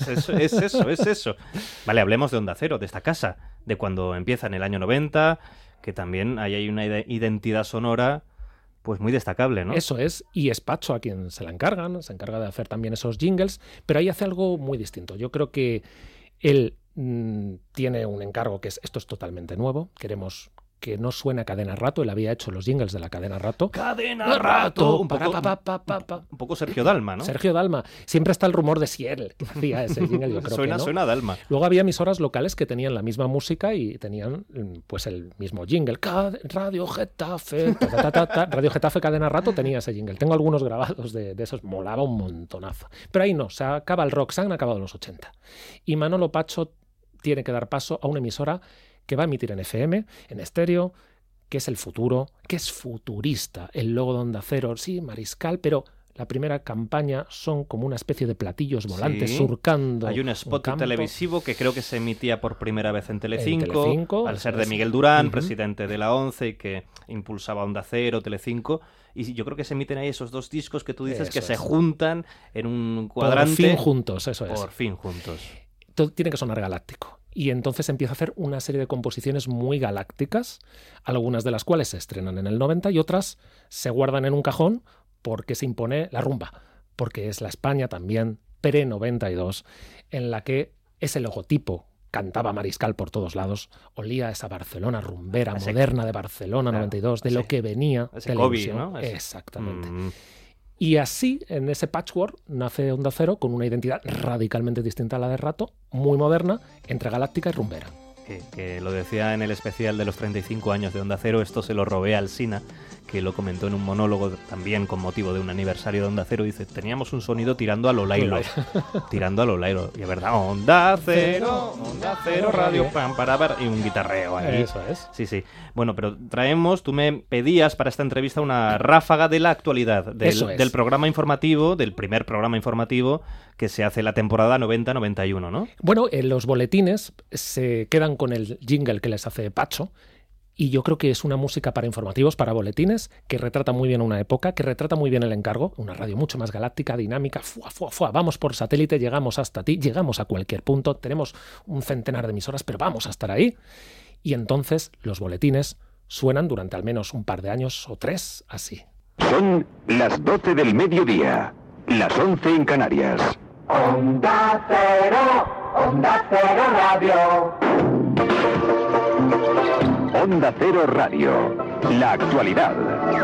Es eso. Vale, hablemos de Onda Cero, de esta casa. De cuando empieza en el año 90, que también hay una identidad sonora pues muy destacable, ¿no? Eso es, y es Pacho a quien se encarga de hacer también esos jingles, pero ahí hace algo muy distinto. Yo creo que él tiene un encargo que es, esto es totalmente nuevo, queremos que no suene a Cadena Rato, él había hecho los jingles de la Cadena Rato. ¡Cadena Rato! Un poco Sergio Dalma, ¿no? Sergio Dalma. Siempre está el rumor de si él que hacía ese jingle, yo creo que no. Suena Dalma. Luego había emisoras locales que tenían la misma música y tenían pues el mismo jingle. Radio Getafe, Radio Getafe Cadena Rato tenía ese jingle. Tengo algunos grabados de esos, molaba un montonazo. Pero ahí no, se acaba el rock, se han acabado los 80. Y Manolo Pacho tiene que dar paso a una emisora que va a emitir en FM, en estéreo, que es el futuro, que es futurista. El logo de Onda Cero, sí, Mariscal, pero la primera campaña son como una especie de platillos volantes surcando. Hay un spot televisivo que creo que se emitía por primera vez en Telecinco, al ser de Miguel Durán, presidente de la ONCE, y que impulsaba Onda Cero, Telecinco. Y yo creo que se emiten ahí esos dos discos que tú dices que se juntan en un cuadrante. Por fin juntos, eso es. Por fin juntos. Todo tiene que sonar galáctico. Y entonces empieza a hacer una serie de composiciones muy galácticas, algunas de las cuales se estrenan en el 90 y otras se guardan en un cajón porque se impone la rumba, porque es la España también pre-92, en la que ese logotipo cantaba Mariscal por todos lados, olía a esa Barcelona rumbera, moderna de Barcelona 92, de lo que venía televisión. COVID, ¿no? Exactamente. Y así, en ese patchwork, nace Onda Cero con una identidad radicalmente distinta a la de Rato, muy moderna, entre galáctica y rumbera. Que lo decía en el especial de los 35 años de Onda Cero, esto se lo robé al Sina, que lo comentó en un monólogo también con motivo de un aniversario de Onda Cero. Dice, teníamos un sonido tirando a lo Lailo. Tirando a lo Lailo. Y es verdad, Onda Cero radio, pam, para, y un guitarreo ahí. Eso es. Sí. Bueno, pero tú me pedías para esta entrevista una ráfaga de la actualidad, del programa informativo, del primer programa informativo que se hace la temporada 90-91, ¿no? Bueno, los boletines se quedan con el jingle que les hace Pacho, y yo creo que es una música para informativos, para boletines, que retrata muy bien una época, que retrata muy bien el encargo, una radio mucho más galáctica, dinámica, vamos por satélite, llegamos hasta ti, llegamos a cualquier punto, tenemos un centenar de emisoras, pero vamos a estar ahí. Y entonces los boletines suenan durante al menos un par de años o 3 así. Son las 12 del mediodía, las 11 en Canarias. Onda Cero Radio. Onda Cero Radio, la actualidad.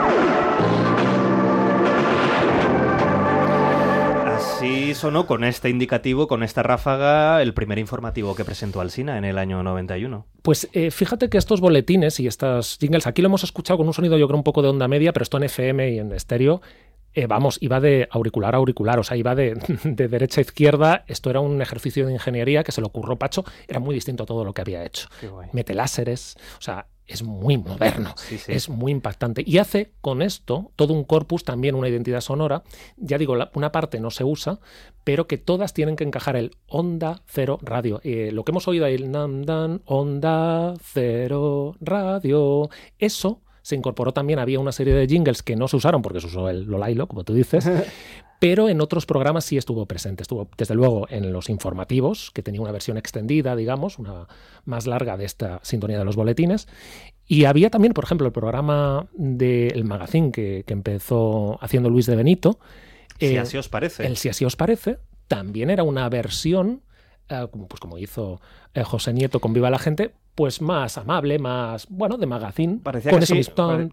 Así sonó con este indicativo, con esta ráfaga, el primer informativo que presentó Alsina en el año 91. Pues fíjate que estos boletines y estas jingles, aquí lo hemos escuchado con un sonido yo creo un poco de onda media, pero esto en FM y en estéreo, iba de auricular a auricular, o sea, iba de derecha a izquierda. Esto era un ejercicio de ingeniería que se le ocurrió Pacho, era muy distinto a todo lo que había hecho. Mete láseres, o sea, es muy moderno, es muy impactante. Y hace con esto todo un corpus, también una identidad sonora. Ya digo, una parte no se usa, pero que todas tienen que encajar el Onda Cero Radio. Lo que hemos oído ahí, el nam dan, Onda Cero Radio, eso se incorporó también, había una serie de jingles que no se usaron porque se usó el Lolailo, como tú dices, pero en otros programas sí estuvo presente. Estuvo, desde luego, en los informativos, que tenía una versión extendida, digamos, una más larga de esta sintonía de los boletines. Y había también, por ejemplo, el programa del Magazine que empezó haciendo Luis de Benito. Si así os parece. El Si así os parece también era una versión, como hizo José Nieto con Viva la Gente, pues más amable, más, bueno, de magazine. Parecía con que eso sí,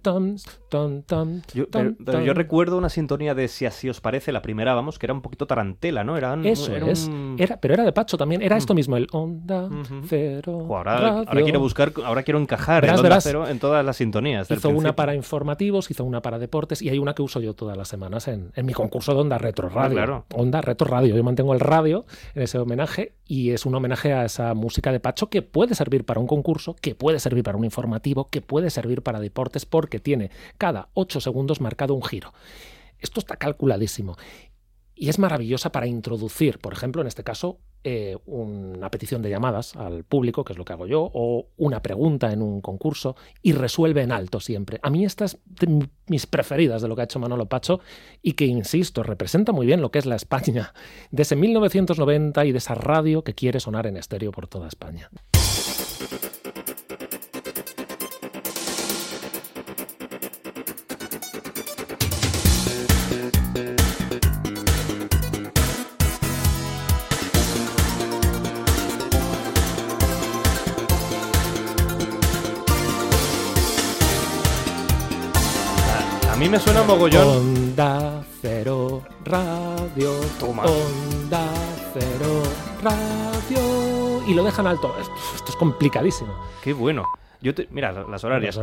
pero yo recuerdo una sintonía de Si así os parece, la primera, vamos, que era un poquito tarantela, ¿no? Pero era de Pacho también, era esto mismo, el Onda Cero. Ahora quiero encajar el Onda Cero en todas las sintonías. Hizo una para informativos, hizo una para deportes, y hay una que uso yo todas las semanas en mi concurso de Onda Retro Radio. Claro. Onda Retro Radio, yo mantengo el radio en ese homenaje, y es un homenaje a esa música de Pacho que puede servir para un concurso, que puede servir para un informativo, que puede servir para deportes, porque tiene cada 8 segundos marcado un giro. Esto está calculadísimo. Y es maravillosa para introducir, por ejemplo, en este caso, una petición de llamadas al público, que es lo que hago yo, o una pregunta en un concurso, y resuelve en alto siempre. A mí esta es de mis preferidas de lo que ha hecho Manolo Pacho, y que, insisto, representa muy bien lo que es la España de ese 1990 y de esa radio que quiere sonar en estéreo por toda España. A mí me suena mogollón. Onda Cero Radio. Toma. Onda Cero Radio. Y lo dejan alto. Esto es complicadísimo. Qué bueno. Mira, las horarias.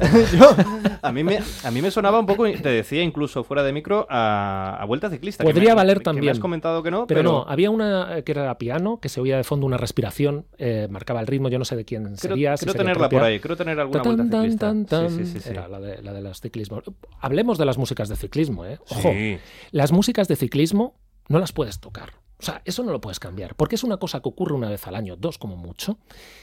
A mí me sonaba un poco, te decía incluso fuera de micro, a Vuelta Ciclista. Podría valer también. Que me has comentado que no, pero no, había una que era piano, que se oía de fondo una respiración, marcaba el ritmo, yo no sé de quién sería. Creo tenerla por ahí, creo tener alguna Vuelta Ciclista. Sí. Era la de los ciclismos. Hablemos de las músicas de ciclismo, ¿eh? Ojo, las músicas de ciclismo no las puedes tocar. O sea, eso no lo puedes cambiar, porque es una cosa que ocurre una vez al año, 2 como mucho.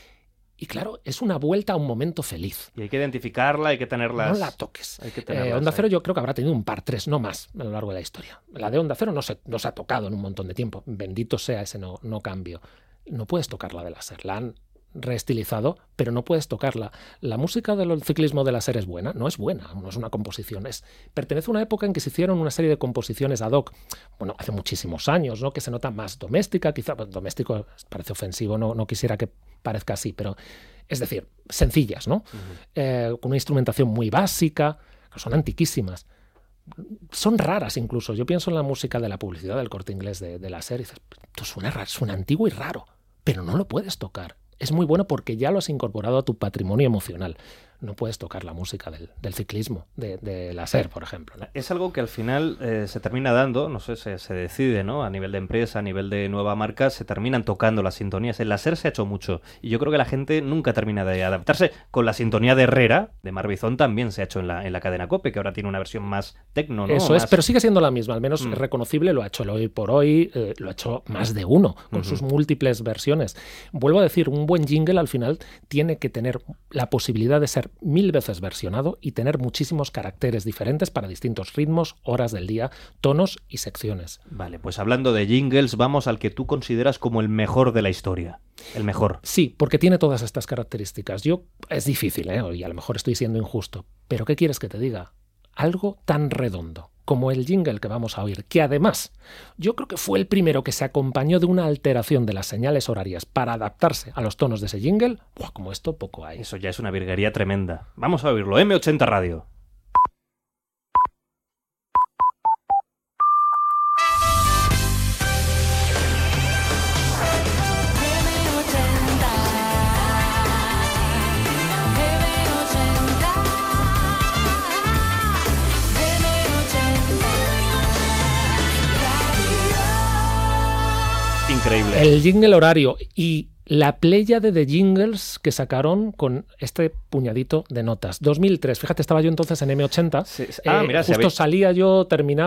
Y claro, es una vuelta a un momento feliz. Y hay que identificarla, hay que tenerlas... No la toques. Onda Cero yo creo que habrá tenido un par, 3, no más, a lo largo de la historia. La de Onda Cero no se ha tocado en un montón de tiempo. Bendito sea ese no cambio. No puedes tocar la de la SER. La han reestilizado, pero no puedes tocarla. La música del ciclismo de la SER es buena, no es una composición, pertenece a una época en que se hicieron una serie de composiciones ad hoc, bueno, hace muchísimos años, ¿no? Que se nota más doméstica, quizá, doméstico parece ofensivo, no quisiera que parezca así, pero es decir, sencillas, ¿no? Con una instrumentación muy básica, que son antiquísimas. Son raras incluso. Yo pienso en la música de la publicidad del Corte Inglés de la SER y dices, esto suena antiguo y raro, pero no lo puedes tocar. Es muy bueno porque ya lo has incorporado a tu patrimonio emocional. No puedes tocar la música del ciclismo, de la SER, por ejemplo, ¿no? Es algo que al final se termina dando, no sé, se decide, ¿no? A nivel de empresa, a nivel de nueva marca, se terminan tocando las sintonías. En la SER se ha hecho mucho y yo creo que la gente nunca termina de adaptarse. Con la sintonía de Herrera, de Marbizón, también se ha hecho en la cadena COPE, que ahora tiene una versión más tecno, ¿no? Eso es, pero sigue siendo la misma, al menos es reconocible, lo ha hecho el Hoy por Hoy, lo ha hecho más de uno, con sus múltiples versiones. Vuelvo a decir, un buen jingle al final tiene que tener la posibilidad de ser 1000 veces versionado y tener muchísimos caracteres diferentes para distintos ritmos, horas del día, tonos y secciones. Vale, pues hablando de jingles, vamos al que tú consideras como el mejor de la historia. El mejor. Sí, porque tiene todas estas características. Es difícil, y a lo mejor estoy siendo injusto, pero ¿qué quieres que te diga? Algo tan redondo como el jingle que vamos a oír, que además yo creo que fue el primero que se acompañó de una alteración de las señales horarias para adaptarse a los tonos de ese jingle, como esto poco hay. Eso ya es una virguería tremenda. Vamos a oírlo, M80 Radio. Increíble. El jingle horario y la pléyade de jingles que sacaron con este puñadito de notas. 2003, fíjate, estaba yo entonces en M80. Sí. Mira, justo salía yo, terminé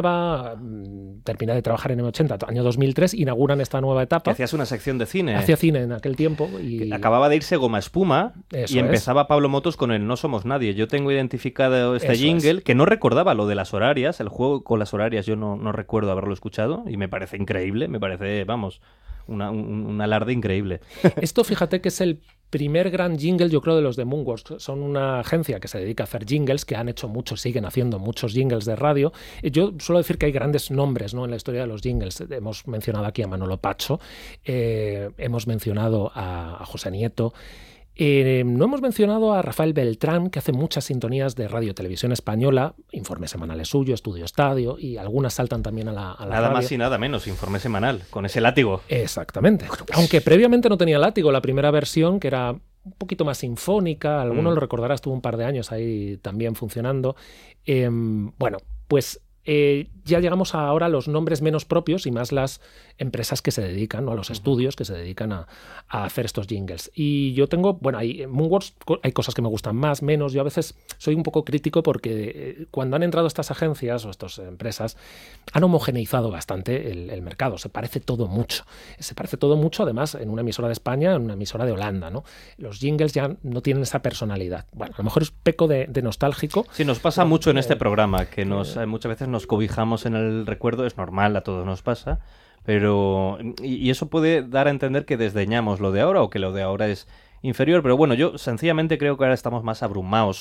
de trabajar en M80, año 2003, inauguran esta nueva etapa. Que hacías una sección de cine. Hacía cine en aquel tiempo. Y acababa de irse Goma Espuma. Eso y empezaba Pablo Motos con el No Somos Nadie. Yo tengo identificado este jingle, que no recordaba lo de las horarias. El juego con las horarias yo no recuerdo haberlo escuchado y me parece increíble, me parece, vamos... Un alarde increíble. Esto, fíjate que es el primer gran jingle, yo creo, de los de Moonworks. Son una agencia que se dedica a hacer jingles, que han hecho muchos, siguen haciendo muchos jingles de radio. Yo suelo decir que hay grandes nombres, ¿no?, en la historia de los jingles. Hemos mencionado aquí a Manolo Pacho, hemos mencionado a José Nieto. No hemos mencionado a Rafael Beltrán, que hace muchas sintonías de radio y televisión española, Informe Semanal es suyo, Estudio Estadio, y algunas saltan también a la nada radio. Más y nada menos, Informe Semanal, con ese látigo. Exactamente. Aunque previamente no tenía látigo, la primera versión, que era un poquito más sinfónica, alguno lo recordará, estuvo un par de años ahí también funcionando. Bueno, pues... ya llegamos ahora a los nombres menos propios y más las empresas que se dedican, ¿no?, a los estudios que se dedican a hacer estos jingles. Y yo tengo, en Moonworks hay cosas que me gustan más, menos. Yo a veces soy un poco crítico porque cuando han entrado estas agencias o estas empresas han homogeneizado bastante el mercado. Se parece todo mucho. Además, en una emisora de España, en una emisora de Holanda, ¿no? Los jingles ya no tienen esa personalidad. Bueno, a lo mejor es peco de nostálgico. Sí, nos pasa mucho en este programa, que muchas veces nos cobijamos en el recuerdo, es normal, a todos nos pasa, pero y eso puede dar a entender que desdeñamos lo de ahora o que lo de ahora es inferior, pero bueno, yo sencillamente creo que ahora estamos más abrumados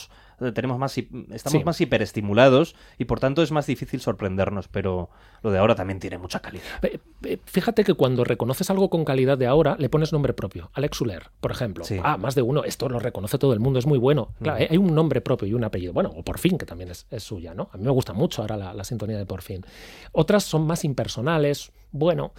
Estamos más hiperestimulados y por tanto es más difícil sorprendernos, pero lo de ahora también tiene mucha calidad. Fíjate que cuando reconoces algo con calidad de ahora, le pones nombre propio. Alex Soler, por ejemplo. Sí. Más de uno, esto lo reconoce todo el mundo, es muy bueno. Claro, hay un nombre propio y un apellido. Bueno, o Por Fin, que también es suya, ¿no? A mí me gusta mucho ahora la sintonía de Por Fin. Otras son más impersonales. Bueno,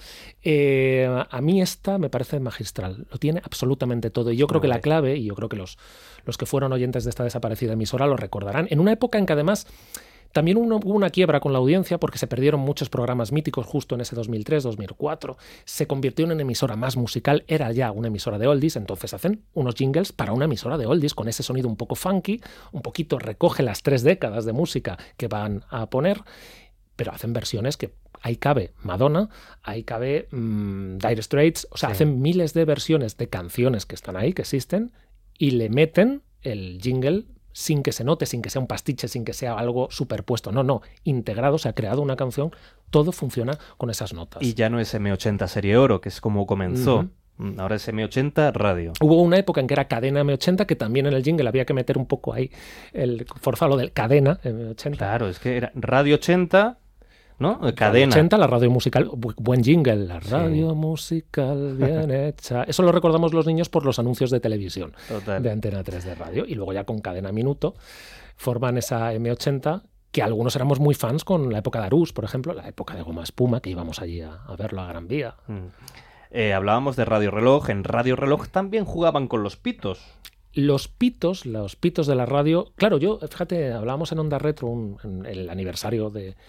a mí esta me parece magistral. Lo tiene absolutamente todo. Y yo creo que la clave, y yo creo que los que fueron oyentes de esta desaparecida emisora lo recordarán, en una época en que además también hubo una quiebra con la audiencia porque se perdieron muchos programas míticos justo en ese 2003, 2004. Se convirtió en una emisora más musical, era ya una emisora de oldies, entonces hacen unos jingles para una emisora de oldies con ese sonido un poco funky, un poquito recoge las 3 décadas de música que van a poner, pero hacen versiones que ahí cabe Madonna, ahí cabe Dire Straits, o sea, hacen miles de versiones de canciones que están ahí, que existen, y le meten el jingle sin que se note, sin que sea un pastiche, sin que sea algo superpuesto. No, integrado, se ha creado una canción, todo funciona con esas notas. Y ya no es M80 Serie Oro, que es como comenzó. Ahora es M80 Radio. Hubo una época en que era cadena M80, que también en el jingle había que meter un poco ahí el forzado del cadena M80. Claro, es que era Radio 80... ¿no? Cadena. 80, la radio musical, buen jingle, la radio musical bien hecha. Eso lo recordamos los niños por los anuncios de televisión. Total. De Antena 3 de radio. Y luego ya con Cadena Minuto forman esa M80, que algunos éramos muy fans con la época de Arús, por ejemplo, la época de Goma Espuma, que íbamos allí a verlo a Gran Vía. Hablábamos de Radio Reloj. En Radio Reloj también jugaban con los pitos. Los pitos de la radio... Claro, fíjate, hablábamos en Onda Retro, en el aniversario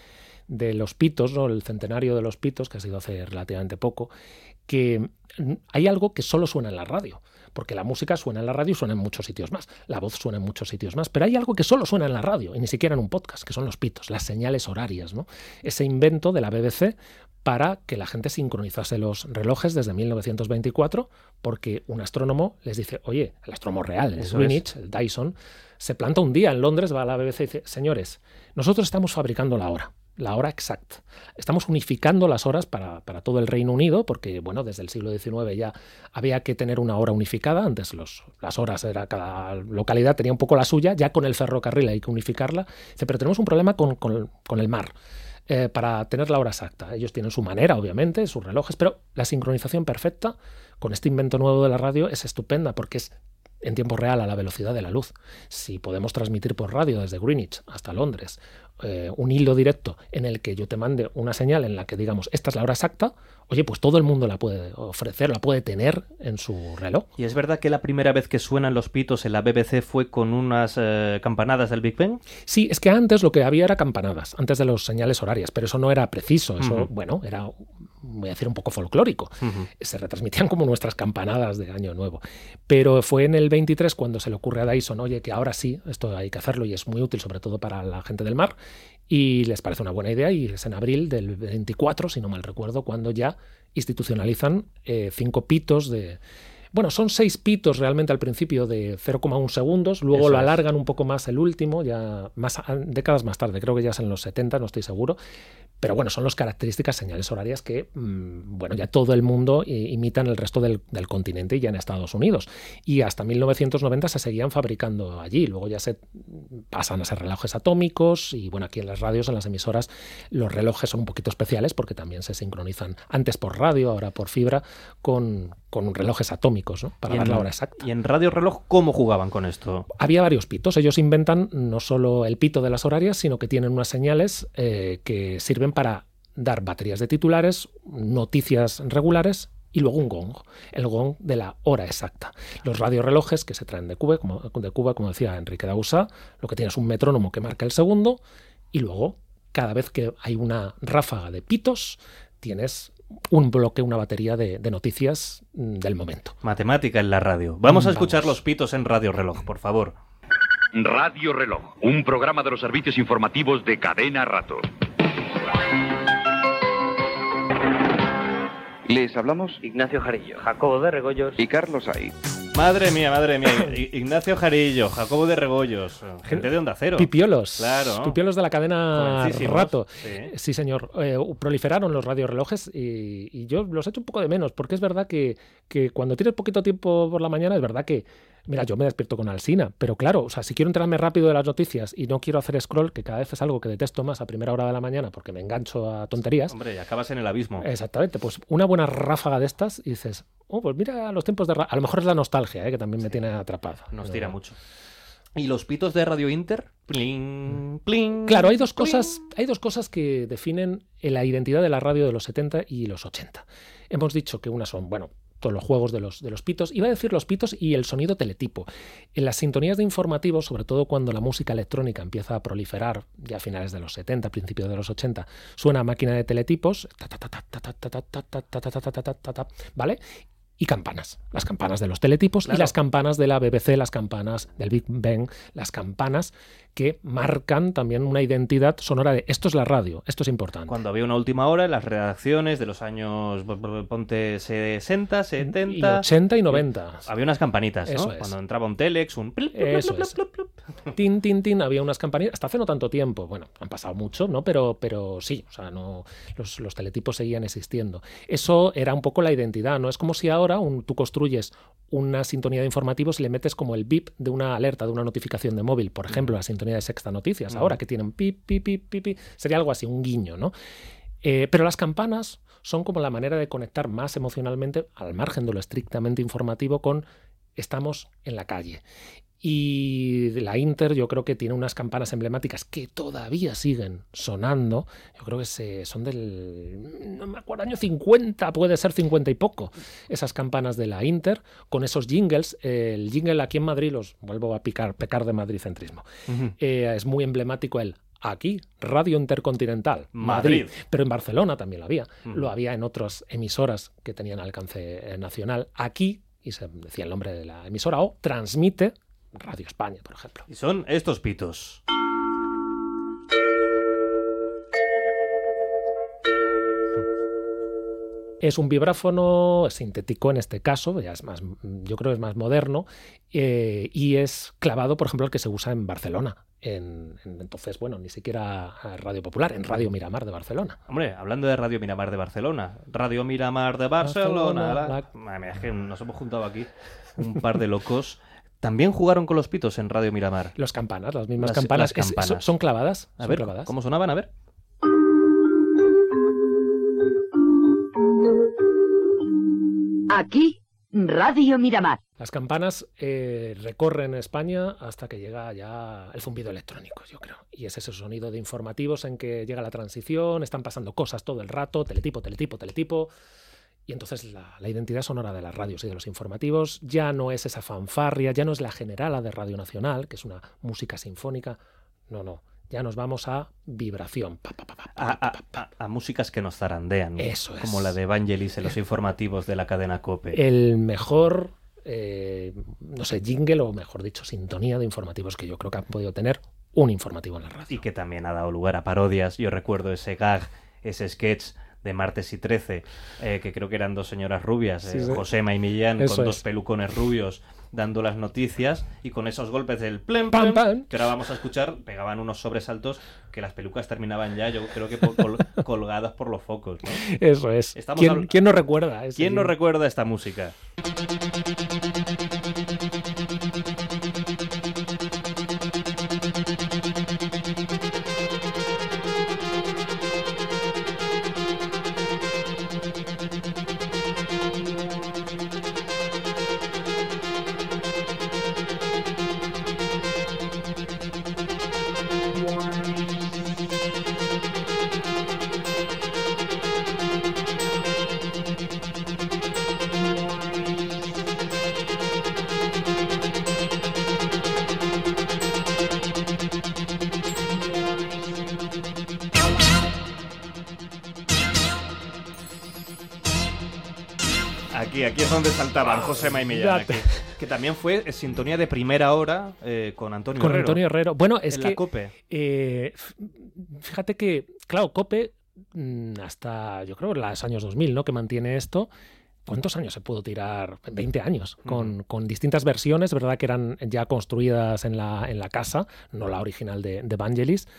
de los pitos, ¿no? El centenario de los pitos, que ha sido hace relativamente poco, que hay algo que solo suena en la radio, porque la música suena en la radio y suena en muchos sitios más, la voz suena en muchos sitios más, pero hay algo que solo suena en la radio y ni siquiera en un podcast, que son los pitos, las señales horarias, ¿no? Ese invento de la BBC para que la gente sincronizase los relojes desde 1924, porque un astrónomo les dice, oye, el astrónomo real, el Greenwich, el Dyson, se planta un día en Londres, va a la BBC y dice, señores, nosotros estamos fabricando la hora exacta. Estamos unificando las horas para todo el Reino Unido, porque bueno, desde el siglo XIX ya había que tener una hora unificada. Antes las horas, cada localidad tenía un poco la suya, ya con el ferrocarril hay que unificarla. Dice, pero tenemos un problema con el mar. Para tener la hora exacta. Ellos tienen su manera, obviamente, sus relojes, pero la sincronización perfecta con este invento nuevo de la radio es estupenda, porque es en tiempo real a la velocidad de la luz. Si podemos transmitir por radio desde Greenwich hasta Londres un hilo directo en el que yo te mande una señal en la que digamos esta es la hora exacta, oye, pues todo el mundo la puede ofrecer, la puede tener en su reloj. ¿Y es verdad que la primera vez que suenan los pitos en la BBC fue con unas campanadas del Big Ben? Sí, es que antes lo que había era campanadas, antes de los señales horarias, pero eso no era preciso, eso, bueno, era, voy a decir, un poco folclórico. Se retransmitían como nuestras campanadas de Año Nuevo. Pero fue en el 23 cuando se le ocurre a Dyson, oye, que ahora sí, esto hay que hacerlo y es muy útil, sobre todo para la gente del mar, y les parece una buena idea, y es en abril del 24, si no mal recuerdo, cuando ya institucionalizan 5 pitos de... Bueno, son 6 pitos realmente al principio de 0,1 segundos, luego eso lo alargan un poco más el último, ya décadas más tarde, creo que ya es en los 70, no estoy seguro. Pero bueno, son las características señales horarias que, bueno, ya todo el mundo imita en el resto del continente y ya en Estados Unidos. Y hasta 1990 se seguían fabricando allí. Luego ya se pasan a ser relojes atómicos y, bueno, aquí en las radios, en las emisoras, los relojes son un poquito especiales porque también se sincronizan antes por radio, ahora por fibra, con relojes atómicos, ¿no? Para dar la hora exacta. ¿Y en Radio Reloj cómo jugaban con esto? Había varios pitos. Ellos inventan no solo el pito de las horarias, sino que tienen unas señales que sirven para dar baterías de titulares, noticias regulares y luego un gong, el gong de la hora exacta. Los radiorelojes que se traen de Cuba, como decía Enrique Dausá, lo que tiene es un metrónomo que marca el segundo y luego cada vez que hay una ráfaga de pitos tienes un bloque, una batería de noticias del momento. Matemática en la radio. Vamos a escuchar los pitos en Radio Reloj, por favor. Radio Reloj, un programa de los servicios informativos de Cadena Rato. Les hablamos Ignacio Jarillo, Jacobo de Regoyos y Carlos Ay. Madre mía, Ignacio Jarillo, Jacobo de Regoyos, gente de Onda Cero. Pipiolos, claro. Pipiolos de la cadena Rato. Sí, señor. Proliferaron los radiorelojes y yo los echo un poco de menos, porque es verdad que cuando tienes poquito tiempo por la mañana, es verdad que Mira, yo me despierto con Alsina, pero claro, o sea, si quiero enterarme rápido de las noticias y no quiero hacer scroll, que cada vez es algo que detesto más a primera hora de la mañana porque me engancho a tonterías. Hombre, y acabas en el abismo. Exactamente, pues una buena ráfaga de estas y dices, pues mira los tiempos de... A lo mejor es la nostalgia, que también me tiene atrapado. Nos tira mucho. ¿Y los pitos de Radio Inter? Pling, pling, claro, hay dos cosas que definen la identidad de la radio de los 70 y los 80. Hemos dicho que unas son, bueno, todos los juegos de los pitos. Iba a decir los pitos y el sonido teletipo. En las sintonías de informativos, sobre todo cuando la música electrónica empieza a proliferar, ya a finales de los 70, principios de los 80, suena máquina de teletipos, ¿vale? Y campanas, las campanas de los teletipos, claro. Y las campanas de la BBC, las campanas del Big Bang, las campanas que marcan también una identidad sonora de esto es la radio, esto es importante. Cuando había una última hora en las redacciones de los años, ponte 60, 70... Y 80 y 90. Había unas campanitas, ¿no? Eso es. Cuando entraba un telex, un... Eso es. Tin, tin, tin, había unas campanitas, hasta hace no tanto tiempo, bueno, han pasado mucho, ¿no? Pero sí, o sea, no, los teletipos seguían existiendo. Eso era un poco la identidad, ¿no? Es como si ahora tú construyes una sintonía de informativos y le metes como el bip de una alerta, de una notificación de móvil, por ejemplo, la sintonía de Sexta Noticias, ahora que tienen pip, pip, pip, pip, pip, sería algo así, un guiño, ¿no? Pero las campanas son como la manera de conectar más emocionalmente, al margen de lo estrictamente informativo, con estamos en la calle. Y la Inter yo creo que tiene unas campanas emblemáticas que todavía siguen sonando. Yo creo que son del, no me acuerdo, año 50, puede ser 50 y poco. Esas campanas de la Inter con esos jingles. El jingle aquí en Madrid, los vuelvo a pecar de madricentrismo. Es muy emblemático el aquí, Radio Intercontinental, Madrid. Pero en Barcelona también lo había. Lo había en otras emisoras que tenían alcance nacional. Aquí, y se decía el nombre de la emisora, o transmite Radio España, por ejemplo. Y son estos pitos. Es un vibráfono sintético en este caso, ya es más, yo creo que es más moderno, y es clavado, por ejemplo, el que se usa en Barcelona. Entonces, bueno, ni siquiera Radio Popular, en Radio Miramar de Barcelona. Hombre, hablando de Radio Miramar de Barcelona, Radio Miramar de Barcelona. Es que nos hemos juntado aquí un par de locos. ¿También jugaron con los pitos en Radio Miramar? Las campanas, las mismas campanas. Las campanas. Son clavadas. A ver, ¿cómo sonaban? A ver. Aquí, Radio Miramar. Las campanas recorren España hasta que llega ya el zumbido electrónico, yo creo. Y es ese sonido de informativos en que llega la transición, están pasando cosas todo el rato, teletipo. Y entonces la identidad sonora de las radios y de los informativos ya no es esa fanfarria, ya no es la generala de Radio Nacional, que es una música sinfónica. No. Ya nos vamos a vibración. A músicas que nos zarandean. Eso es. Como la de Vangelis en los informativos de la cadena COPE. El mejor, jingle o mejor dicho, sintonía de informativos que yo creo que han podido tener un informativo en la radio. Y que también ha dado lugar a parodias. Yo recuerdo ese gag, ese sketch de Martes y 13, que creo que eran dos señoras rubias, sí. Josema y Millán, eso con dos pelucones rubios dando las noticias, y con esos golpes del plem, plem, plem, que ahora vamos a escuchar, pegaban unos sobresaltos que las pelucas terminaban ya, yo creo que colgadas por los focos, ¿no? Eso es. ¿Quién no recuerda? ¿Quién no recuerda esta música? Aquí es donde saltaban Josema y Millán. Que también fue sintonía de primera hora con Antonio Herrero. Con Antonio Herrero. Bueno, es que... la COPE. Fíjate que, claro, COPE hasta, yo creo, los años 2000, ¿no? Que mantiene esto. ¿Cuántos años se pudo tirar? 20 años. Con distintas versiones, ¿verdad? Que eran ya construidas en la casa, no la original de Vangelis.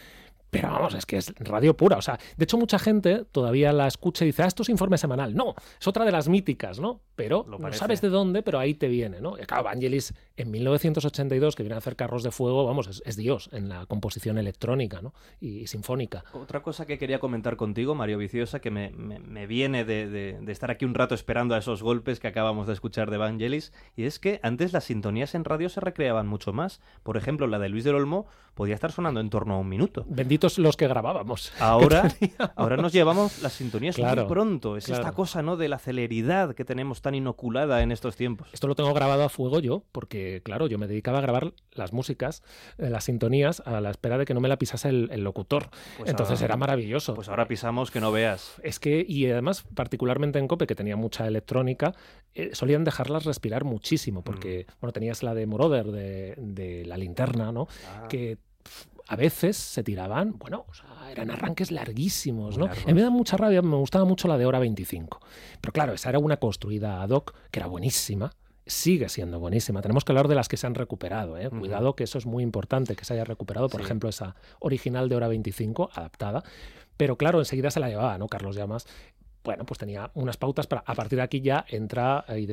Pero vamos, es que es radio pura. O sea, de hecho, mucha gente todavía la escucha y dice, esto es informe semanal. No, es otra de las míticas, ¿no? Pero no sabes de dónde, pero ahí te viene, ¿no? Y claro, Vangelis en 1982, que viene a hacer Carros de Fuego, vamos, es Dios en la composición electrónica, ¿no? Y sinfónica. Otra cosa que quería comentar contigo, Mario Viciosa, que me viene de estar aquí un rato esperando a esos golpes que acabamos de escuchar de Vangelis, y es que antes las sintonías en radio se recreaban mucho más. Por ejemplo, la de Luis del Olmo podía estar sonando en torno a un minuto. Benditos los que grabábamos. Ahora nos llevamos las sintonías muy pronto. Es esta cosa, ¿no?, de la celeridad que tenemos tan inoculada en estos tiempos. Esto lo tengo grabado a fuego yo, porque, claro, yo me dedicaba a grabar las músicas, las sintonías, a la espera de que no me la pisase el locutor. Pues entonces era maravilloso. Pues ahora pisamos que no veas. Es que, y además, particularmente en COPE, que tenía mucha electrónica, solían dejarlas respirar muchísimo, porque, bueno, tenías la de Moroder, de La Linterna, ¿no? Que a veces se tiraban, bueno, o sea, eran arranques larguísimos, ¿no? A mí me da mucha rabia, me gustaba mucho la de Hora 25. Pero claro, esa era una construida ad hoc, que era buenísima, sigue siendo buenísima. Tenemos que hablar de las que se han recuperado, ¿eh? Cuidado, que eso es muy importante, que se haya recuperado, por ejemplo, esa original de Hora 25, adaptada. Pero claro, enseguida se la llevaba, ¿no? Carlos Llamas. Bueno, pues tenía unas pautas para... A partir de aquí ya entra el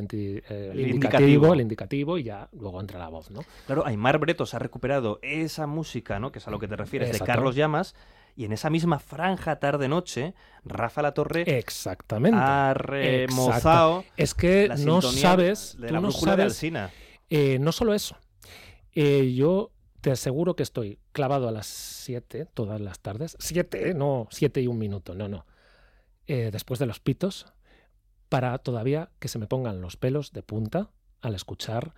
indicativo y ya luego entra la voz, ¿no? Claro, Aimar Bretos ha recuperado esa música, ¿no?, que es a lo que te refieres, de Carlos Llamas, y en esa misma franja tarde-noche, Rafa Latorre ha remozado es que la no sabes... de la brújula de Alsina. No solo eso. Yo te aseguro que estoy clavado a las 7 todas las tardes. 7, no 7 y 1 minuto, no. Después de los pitos, para todavía que se me pongan los pelos de punta al escuchar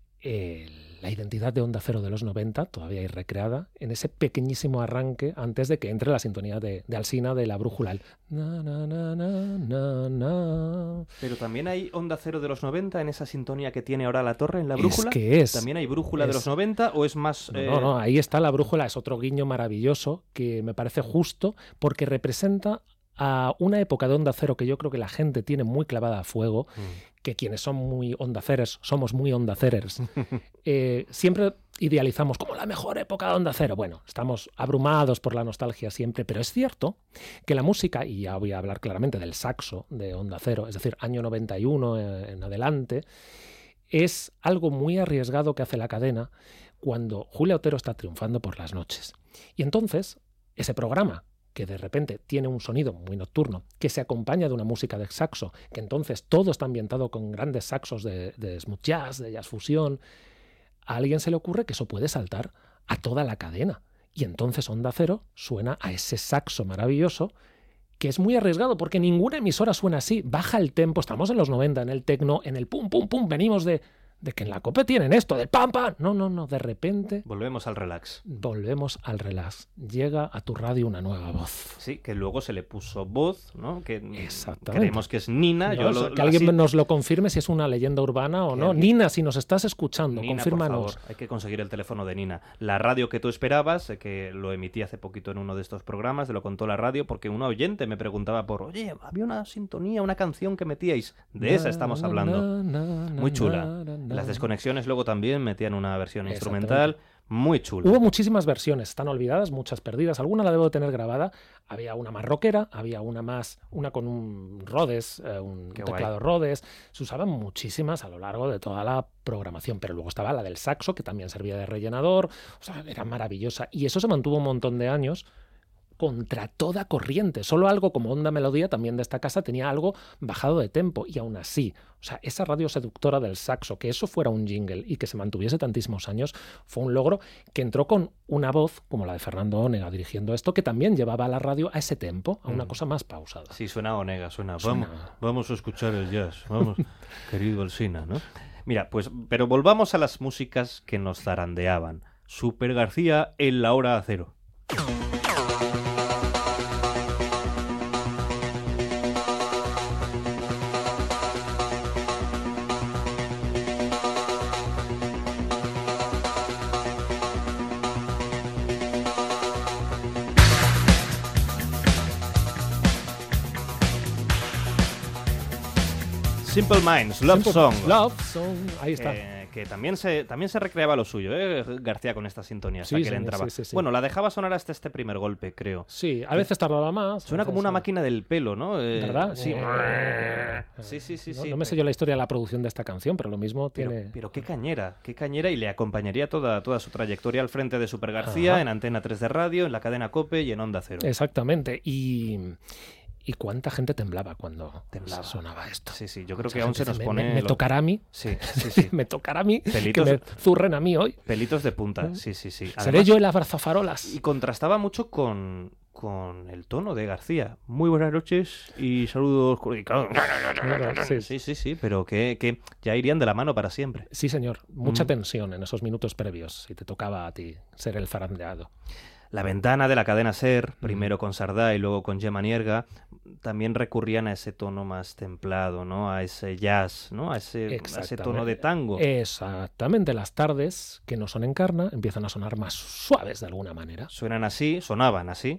la identidad de Onda Cero de los 90, todavía irrecreada, en ese pequeñísimo arranque antes de que entre la sintonía de Alsina de la brújula. Na, na, na, na, na, na. Pero también hay Onda Cero de los 90 en esa sintonía que tiene ahora Latorre en la brújula. ¿También hay brújula de los 90 o es más...? No, ahí está la brújula, es otro guiño maravilloso que me parece justo porque representa a una época de Onda Cero que yo creo que la gente tiene muy clavada a fuego, que quienes son muy ondaceres somos muy ondacerers. Siempre idealizamos como la mejor época de Onda Cero. Bueno, estamos abrumados por la nostalgia siempre, pero es cierto que la música, y ya voy a hablar claramente del saxo de Onda Cero, es decir, año 91 en adelante, es algo muy arriesgado que hace la cadena cuando Julia Otero está triunfando por las noches. Y entonces, ese programa, que de repente tiene un sonido muy nocturno, que se acompaña de una música de saxo, que entonces todo está ambientado con grandes saxos de smooth jazz, de jazz fusión, a alguien se le ocurre que eso puede saltar a toda la cadena. Y entonces Onda Cero suena a ese saxo maravilloso, que es muy arriesgado, porque ninguna emisora suena así. Baja el tempo, estamos en los 90, en el tecno, en el pum, pum, pum, venimos de que en la COPE tienen esto, del pam, pam. No, de repente... Volvemos al relax. Llega a tu radio una nueva voz. Sí, que luego se le puso voz, ¿no? Que creemos que es Nina. Que alguien nos lo confirme si es una leyenda urbana o no. Nina, si nos estás escuchando, Nina, confírmanos. Por favor, hay que conseguir el teléfono de Nina. La radio que tú esperabas, que lo emití hace poquito en uno de estos programas, Lo Contó la Radio, porque un oyente me preguntaba oye, había una sintonía, una canción que metíais. De esa estamos hablando. Muy chula. Las desconexiones luego también metían una versión instrumental muy chula. Hubo muchísimas versiones, están olvidadas, muchas perdidas. Alguna la debo tener grabada. Había una más rockera, había una con un Rhodes, un teclado Rhodes. Se usaban muchísimas a lo largo de toda la programación, pero luego estaba la del saxo, que también servía de rellenador. O sea, era maravillosa. Y eso se mantuvo un montón de años contra toda corriente. Solo algo como Onda Melodía, también de esta casa, tenía algo bajado de tempo, y aún así, o sea, esa radio seductora del saxo, que eso fuera un jingle y que se mantuviese tantísimos años, fue un logro que entró con una voz como la de Fernando Onega dirigiendo esto, que también llevaba a la radio a ese tempo, a una cosa más pausada. Sí, suena Onega, suena. Vamos a escuchar el jazz, vamos, querido Alsina, ¿no? Mira, pues, pero volvamos a las músicas que nos zarandeaban. Super García en la hora cero. Simple Minds, Love Song, ahí está. que también se recreaba lo suyo, García, con esta sintonía, hasta Sí, que le señor, entraba. sí. Bueno, la dejaba sonar hasta este primer golpe, creo. Sí, a veces tardaba más. Suena como una máquina del pelo, ¿no? ¿Verdad? Sí. Sí. No me sé yo la historia de la producción de esta canción, pero lo mismo tiene... Pero qué cañera, y le acompañaría toda su trayectoria al frente de Super García, en Antena 3 de radio, en la cadena COPE y en Onda Cero. Exactamente, ¿Y cuánta gente temblaba cuando sonaba esto? Sí, yo creo que aún se nos pone... ¿Me tocará a mí? Sí. ¿Me tocará a mí? Pelitos, que me zurren a mí hoy. Pelitos de punta, sí. Además, seré yo el abrazafarolas. Y contrastaba mucho con el tono de García. Muy buenas noches y saludos. Sí, pero que ya irían de la mano para siempre. Sí, señor. Mucha tensión en esos minutos previos, si te tocaba a ti ser el zarandeado. La Ventana de la cadena SER, primero con Sardá y luego con Gemma Nierga, también recurrían a ese tono más templado, ¿no? A ese jazz, ¿no? A ese tono de tango. Exactamente. Las tardes que no son en Encarna empiezan a sonar más suaves de alguna manera. Sonaban así.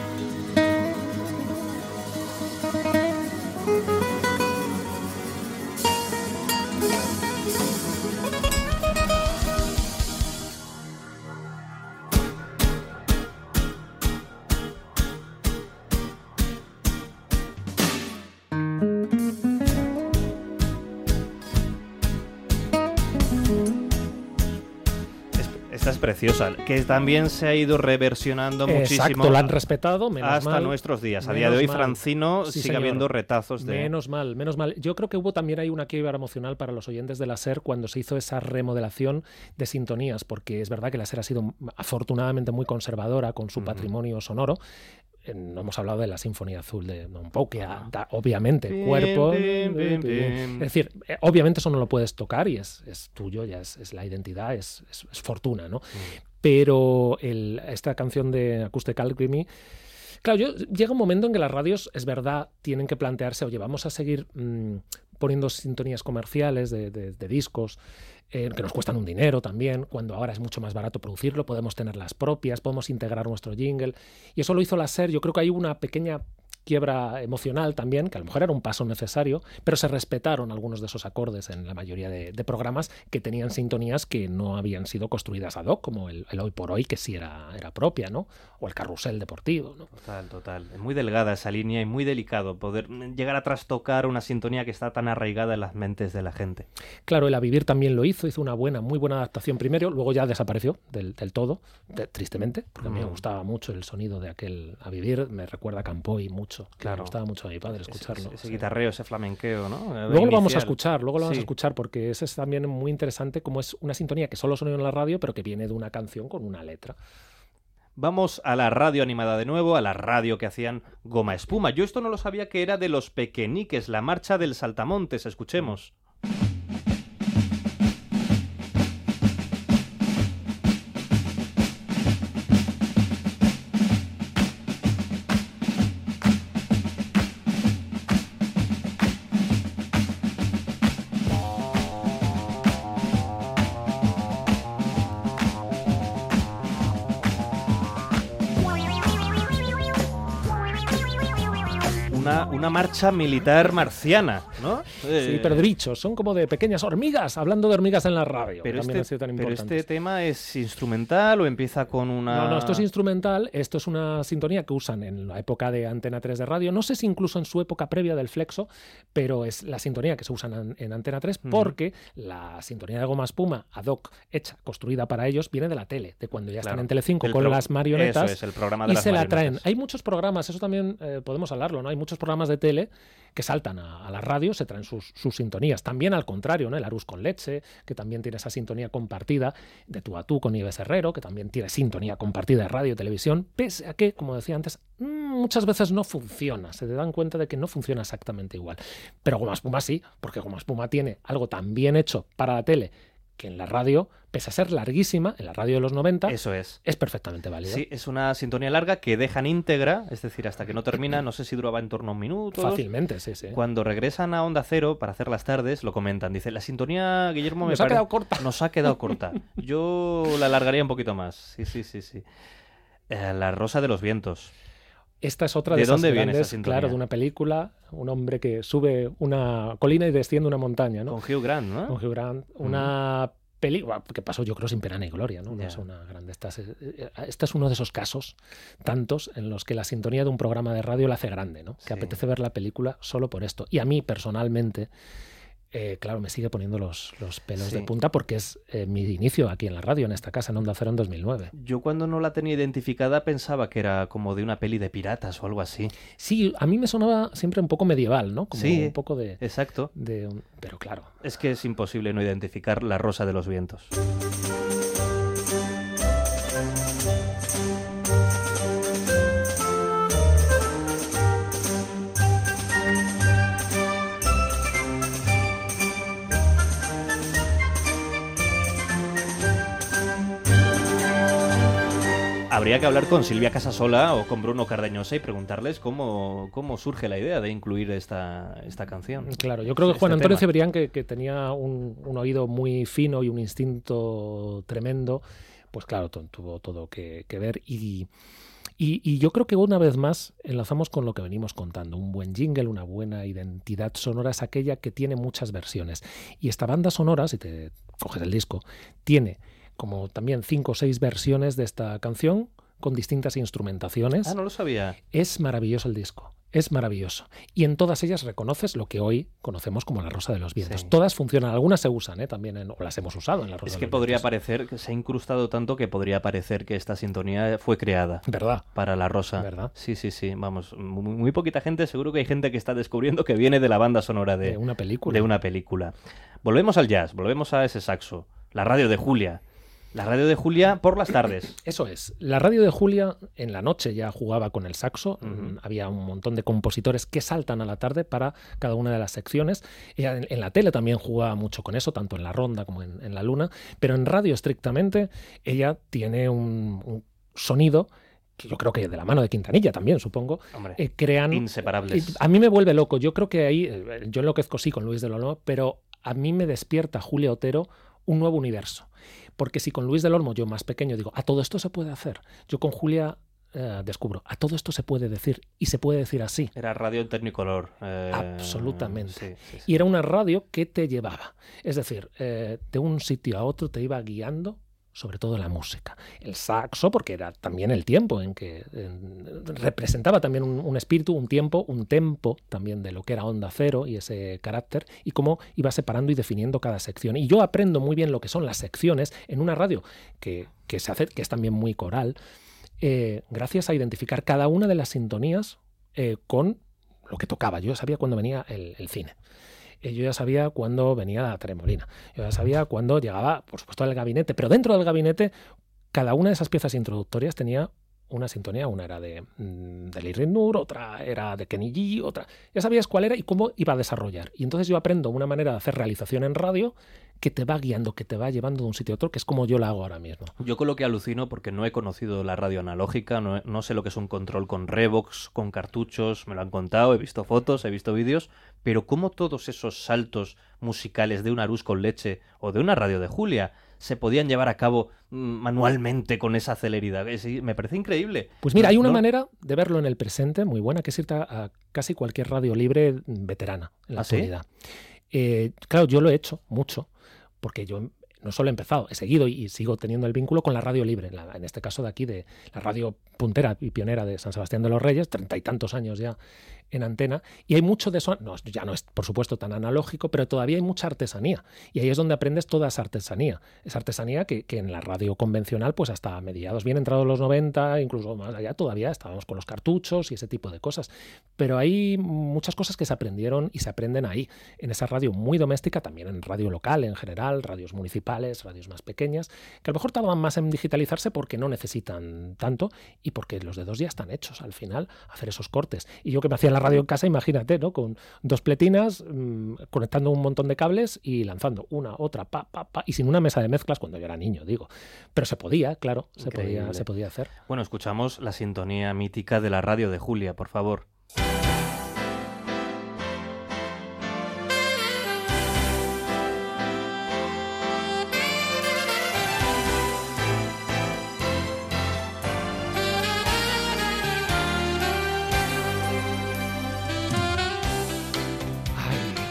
Es preciosa, que también se ha ido reversionando muchísimo. Exacto, la han respetado, menos hasta mal. Nuestros días. A día de hoy, Francino sigue habiendo retazos de... Menos mal. Yo creo que hubo también ahí una quiebra emocional para los oyentes de la SER cuando se hizo esa remodelación de sintonías, porque es verdad que la SER ha sido afortunadamente muy conservadora con su patrimonio sonoro. No hemos hablado de la Sinfonía Azul de Don Pau, que obviamente cuerpo... Es decir, obviamente eso no lo puedes tocar y es tuyo, ya es la identidad, es fortuna, ¿no? Pero esta canción de Acoustic Alchemy... Claro, llega un momento en que las radios, es verdad, tienen que plantearse, oye, vamos a seguir poniendo sintonías comerciales de discos, que nos cuestan un dinero también, cuando ahora es mucho más barato producirlo, podemos tener las propias, podemos integrar nuestro jingle, y eso lo hizo la SER. Yo creo que hay una pequeña quiebra emocional también, que a lo mejor era un paso necesario, pero se respetaron algunos de esos acordes en la mayoría de programas que tenían sintonías que no habían sido construidas ad hoc, como el Hoy por Hoy, que sí era propia, ¿no? O el Carrusel Deportivo, ¿no? Total. Es muy delgada esa línea y muy delicado poder llegar a trastocar una sintonía que está tan arraigada en las mentes de la gente. Claro, el A Vivir también lo hizo una muy buena adaptación primero, luego ya desapareció del todo, tristemente, porque a mí me gustaba mucho el sonido de aquel A Vivir, me recuerda a Campoy mucho. Claro. Me gustaba mucho a mi padre escucharlo. Ese guitarreo, ese flamenqueo, ¿no? Luego lo vamos a escuchar, porque ese es también muy interesante, como es una sintonía que solo sonó en la radio, pero que viene de una canción con una letra. Vamos a la radio animada de nuevo, a la radio que hacían Goma Espuma. Yo esto no lo sabía, que era de Los Pequeñiques, la marcha del Saltamontes. Escuchemos. Una marcha militar marciana, ¿no? Sí, pero de bichos, son como de pequeñas hormigas, hablando de hormigas en la radio. Pero este tema es instrumental o empieza con una... No, esto es instrumental, esto es una sintonía que usan en la época de Antena 3 de radio, no sé si incluso en su época previa del Flexo, pero es la sintonía que se usa en Antena 3 porque la sintonía de Goma Espuma, ad hoc, hecha, construida para ellos, viene de la tele, de cuando ya están en Telecinco con las marionetas. Eso es, el programa de y las se marionetas. La traen. Hay muchos programas, eso también podemos hablarlo, ¿no? Hay muchos programas de tele que saltan a la radio, se traen sus sintonías. También al contrario, ¿no? El Arús con leche, que también tiene esa sintonía compartida de Tú a Tú con Nieves Herrero, que también tiene sintonía compartida de radio y televisión, pese a que, como decía antes, muchas veces no funciona. Se te dan cuenta de que no funciona exactamente igual. Pero Goma Espuma sí, porque Goma Espuma tiene algo tan bien hecho para la tele que en la radio, pese a ser larguísima, en la radio de los 90, eso es perfectamente válida. Sí, es una sintonía larga que dejan íntegra, es decir, hasta que no termina, no sé si duraba en torno a un minuto. Fácilmente, sí. Cuando regresan a Onda Cero para hacer las tardes, lo comentan. Dice, la sintonía, Guillermo, nos ha quedado corta. Nos ha quedado corta. Yo la alargaría un poquito más. Sí. La Rosa de los Vientos. Esta es otra de esas dónde viene grandes, esa sintonía? claro, de una película, un hombre que sube una colina y desciende una montaña, ¿no? Con Hugh Grant, ¿no? Con Hugh Grant. Una película que pasó, yo creo, sin pena ni gloria, ¿no? No Ya. es una grande. Este es uno de esos casos, tantos, en los que la sintonía de un programa de radio la hace grande, ¿no? Que Sí. apetece ver la película solo por esto. Y a mí, personalmente, claro, me sigue poniendo los pelos Sí. de punta porque es mi inicio aquí en la radio, en esta casa, en Onda Cero, en 2009. Yo cuando no la tenía identificada pensaba que era como de una peli de piratas o algo así. Sí, a mí me sonaba siempre un poco medieval, ¿no? Como Sí, un poco de... exacto. Pero claro. Es que es imposible no identificar La Rosa de los Vientos. Habría que hablar con Silvia Casasola o con Bruno Cardeñosa y preguntarles cómo surge la idea de incluir esta canción. Claro, yo creo que Este Juan Antonio tema. Cebrián, que tenía un oído muy fino y un instinto tremendo, pues claro, tuvo todo que ver. Y yo creo que una vez más enlazamos con lo que venimos contando. Un buen jingle, una buena identidad sonora es aquella que tiene muchas versiones. Y esta banda sonora, si te coges el disco, tiene como también 5 o 6 versiones de esta canción con distintas instrumentaciones. Ah, no lo sabía. Es maravilloso el disco, es maravilloso. Y en todas ellas reconoces lo que hoy conocemos como La Rosa de los Vientos. Sí. Todas funcionan, algunas se usan también, o las hemos usado en La Rosa Es de que los podría Vientos. parecer, que se ha incrustado tanto que podría parecer que esta sintonía fue creada. ¿Verdad? Para La Rosa. ¿Verdad? Sí, vamos, muy poquita gente, seguro que hay gente que está descubriendo que viene de la banda sonora De una película. de una película. Volvemos al jazz, volvemos a ese saxo. La radio de Julia. La radio de Julia por las tardes. Eso es. La radio de Julia en la noche ya jugaba con el saxo. Había un montón de compositores que saltan a la tarde para cada una de las secciones. Ella en la tele también jugaba mucho con eso, tanto en La Ronda como en La Luna. Pero en radio estrictamente ella tiene un sonido que yo creo que de la mano de Quintanilla también, supongo, Hombre, crean... inseparables. A mí me vuelve loco. Yo creo que ahí, yo enloquezco sí con Luis del Olmo, pero a mí me despierta Julia Otero un nuevo universo. Porque si con Luis del Olmo, yo más pequeño, digo, a todo esto se puede hacer. Yo con Julia descubro, a todo esto se puede decir y se puede decir así. Era radio en Technicolor. Absolutamente. Sí. Y era una radio que te llevaba. Es decir, de un sitio a otro te iba guiando, sobre todo la música. El saxo, porque era también el tiempo en que representaba también un espíritu, un tiempo, un tempo también de lo que era Onda Cero y ese carácter, y cómo iba separando y definiendo cada sección. Y yo aprendo muy bien lo que son las secciones en una radio que se hace, que es también muy coral, gracias a identificar cada una de las sintonías con lo que tocaba. Yo sabía cuándo venía el cine. Yo ya sabía cuándo venía la tremolina. Yo ya sabía cuándo llegaba, por supuesto, el gabinete. Pero dentro del gabinete, cada una de esas piezas introductorias tenía una sintonía. Una era de Lee Ritenour, otra era de Kenny G, otra... Ya sabías cuál era y cómo iba a desarrollar. Y entonces yo aprendo una manera de hacer realización en radio que te va guiando, que te va llevando de un sitio a otro, que es como yo la hago ahora mismo. Yo con lo que alucino, porque no he conocido la radio analógica, no sé lo que es un control con Revox, con cartuchos, me lo han contado, he visto fotos, he visto vídeos, pero cómo todos esos saltos musicales de un Arús con leche o de una radio de Julia se podían llevar a cabo manualmente con esa celeridad. Me parece increíble. Pues mira, hay una manera de verlo en el presente muy buena, que es irte a casi cualquier radio libre veterana en la actualidad. Claro, yo lo he hecho mucho, porque yo no solo he empezado, he seguido y sigo teniendo el vínculo con la radio libre, en este caso de aquí, de la radio puntera y pionera de San Sebastián de los Reyes, 30 y tantos años ya en antena, y hay mucho de eso, ya no es por supuesto tan analógico, pero todavía hay mucha artesanía, y ahí es donde aprendes toda esa artesanía que en la radio convencional, pues hasta mediados, bien entrados los 90, incluso más allá, todavía estábamos con los cartuchos y ese tipo de cosas, pero hay muchas cosas que se aprendieron y se aprenden ahí, en esa radio muy doméstica, también en radio local en general, radios municipales, radios más pequeñas, que a lo mejor tardan más en digitalizarse porque no necesitan tanto y porque los dedos ya están hechos al final, hacer esos cortes. Y yo que me hacía la radio en casa, imagínate, ¿no? Con 2 pletinas, conectando un montón de cables y lanzando una, otra, pa, y sin una mesa de mezclas cuando yo era niño, digo. Pero se podía, claro, se podía hacer. Bueno, escuchamos la sintonía mítica de la radio de Julia, por favor.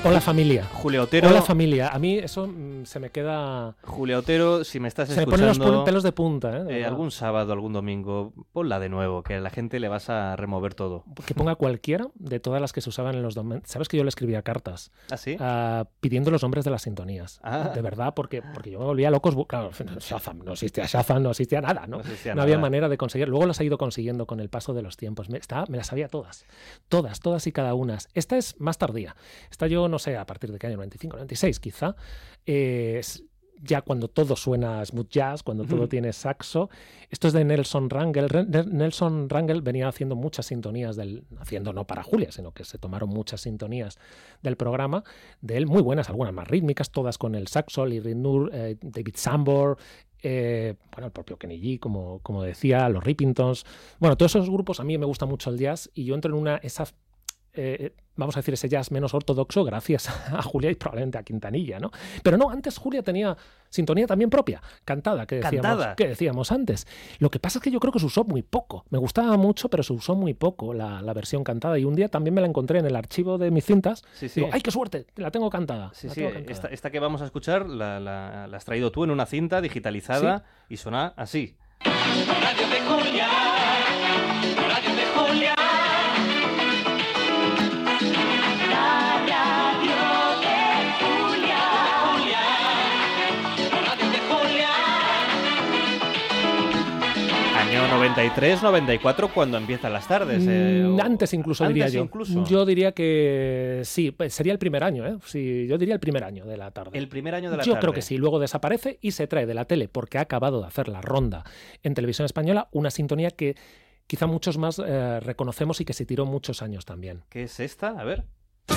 Hola familia. Julia Otero. Hola familia. A mí eso se me queda... Julia Otero, si me estás escuchando... Se me ponen los pelos de punta, algún sábado, algún domingo, ponla de nuevo, que a la gente le vas a remover todo. Que ponga cualquiera de todas las que se usaban en los domingos. ¿Sabes que yo le escribía cartas? ¿Ah, sí? Pidiendo los nombres de las sintonías. De verdad, porque yo me volvía locos. Claro, Shazam, no existía Shazam, no existía nada, ¿no? No había manera de conseguir. Luego las he ido consiguiendo con el paso de los tiempos. Me las sabía todas. Todas y cada una. Esta es más tardía. Esta yo no sé a partir de qué año, 95, 96 quizá. Ya cuando todo suena smooth jazz, cuando todo tiene saxo. Esto es de Nelson Rangel. Nelson Rangel venía haciendo muchas sintonías haciendo no para Julia, sino que se tomaron muchas sintonías del programa de él, muy buenas, algunas más rítmicas, todas con el saxo, Lee Ritenour, David Sambor, el propio Kenny G, como decía, los Rippingtons. Bueno, todos esos grupos, a mí me gusta mucho el jazz y yo entro en vamos a decir, ese jazz menos ortodoxo gracias a Julia y probablemente a Quintanilla, ¿no? Pero no, antes Julia tenía sintonía también propia, cantada, que decíamos antes. Lo que pasa es que yo creo que se usó muy poco. Me gustaba mucho, pero se usó muy poco la versión cantada. Y un día también me la encontré en el archivo de mis cintas. Sí. Digo, ¡ay, qué suerte! La tengo cantada. Sí. Esta que vamos a escuchar la has traído tú en una cinta digitalizada y suena así. Radio de Julia, Radio de Julia. Año 93, 94, cuando empiezan las tardes. Antes incluso, diría yo. Yo diría que sí, sería el primer año, ¿eh? Sí, yo diría el primer año de la tarde. El primer año de la tarde. Yo creo que sí. Luego desaparece y se trae de la tele, porque ha acabado de hacer la ronda en Televisión Española, una sintonía que quizá muchos más reconocemos y que se tiró muchos años también. ¿Qué es esta? A ver.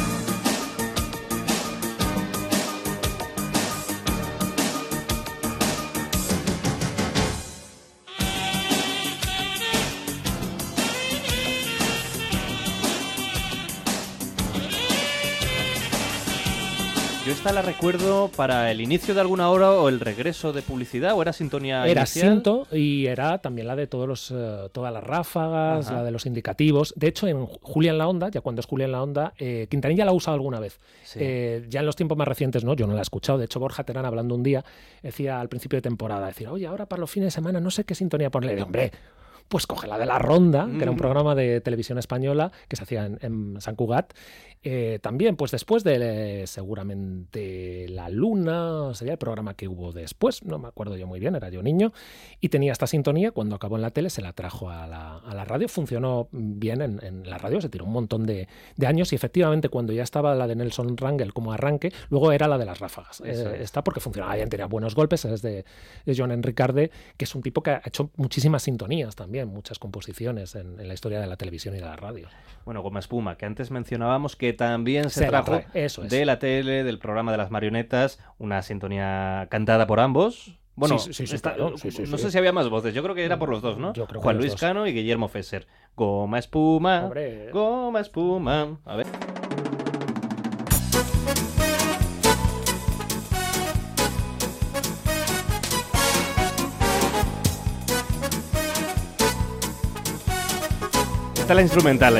Yo esta la recuerdo para el inicio de alguna hora o el regreso de publicidad, o era sintonía Era inicial. Sinto y era también la de todas las ráfagas, la de los indicativos. De hecho, en Julia en la Onda, ya cuando es Julia en la Onda, Quintanilla la ha usado alguna vez. Sí. Ya en los tiempos más recientes, no, yo no la he escuchado. De hecho, Borja Terán, hablando un día, decía al principio de temporada, decía, oye, ahora para los fines de semana no sé qué sintonía ponerle. De hombre, pues coge la de La Ronda, que era un programa de televisión española que se hacía en Sant Cugat. También, pues después de seguramente La Luna, sería el programa que hubo después, no me acuerdo yo muy bien, era yo niño, y tenía esta sintonía. Cuando acabó en la tele se la trajo a la radio, funcionó bien en la radio, se tiró un montón de años, y efectivamente cuando ya estaba la de Nelson Rangel como arranque, luego era la de las ráfagas. Está porque funcionaba bien, tenía buenos golpes, es de Joan Enricarde, que es un tipo que ha hecho muchísimas sintonías también, muchas composiciones en la historia de la televisión y de la radio. Bueno, Goma Espuma, que antes mencionábamos que también se trajo de la tele, del programa de las marionetas, una sintonía cantada por ambos. Bueno, no sé si había más voces, yo creo que era por los dos, ¿no? Juan Luis Cano y Guillermo Fesser. Goma Espuma, hombre. Goma Espuma. A ver. Esta es la instrumental,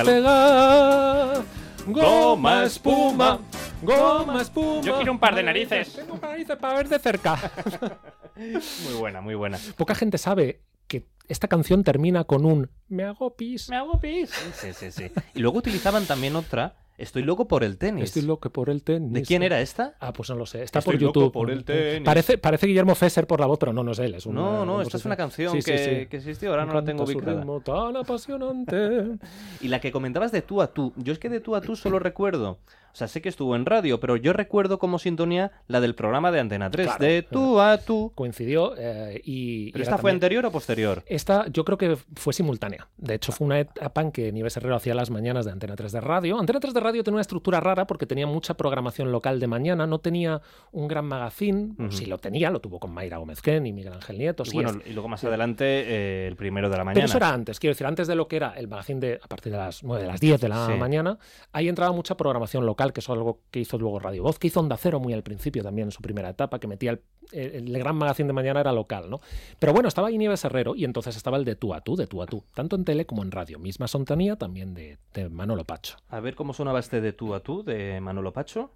Goma espuma, goma espuma. Yo quiero un par de narices. Tengo un par de narices para ver de cerca. Muy buena, muy buena. Poca gente sabe que esta canción termina con un me hago pis. Me hago pis. Sí. Y luego utilizaban también otra. Estoy loco por el tenis. Estoy loco por el tenis. ¿De quién era esta? Ah, pues no lo sé. Está Estoy por YouTube. Loco por el tenis. Parece Guillermo Fesser por la voz, pero no es él. Es no, esta es una canción que existió, ahora no la tengo ubicada. Un ritmo tan apasionante. Y la que comentabas de Tú a Tú. Yo es que de Tú a Tú solo recuerdo... O sea, sé que estuvo en radio, pero yo recuerdo como sintonía la del programa de Antena 3, claro, de Tú a Tú. Coincidió y... ¿Pero esta fue anterior o posterior? Esta yo creo que fue simultánea. De hecho, fue una etapa en que Nieves Herrero hacía las mañanas de Antena 3 de radio. Antena 3 de radio tenía una estructura rara porque tenía mucha programación local de mañana, no tenía un gran magazine. Sí lo tenía, lo tuvo con Mayra Gómez Ken y Miguel Ángel Nieto. Y luego más adelante el primero de la mañana. Pero eso era antes, quiero decir, antes de lo que era el magazine a partir de las 9, de las 10 de la mañana, ahí entraba mucha programación local local, que es algo que hizo luego Radio Voz, que hizo Onda Cero muy al principio también en su primera etapa, que metía el gran magazine de mañana era local, ¿no? Pero bueno, estaba ahí Nieves Herrero y entonces estaba el de tú a tú, tanto en tele como en radio. Misma sintonía también de Manolo Pacho. A ver cómo sonaba este de tú a tú de Manolo Pacho.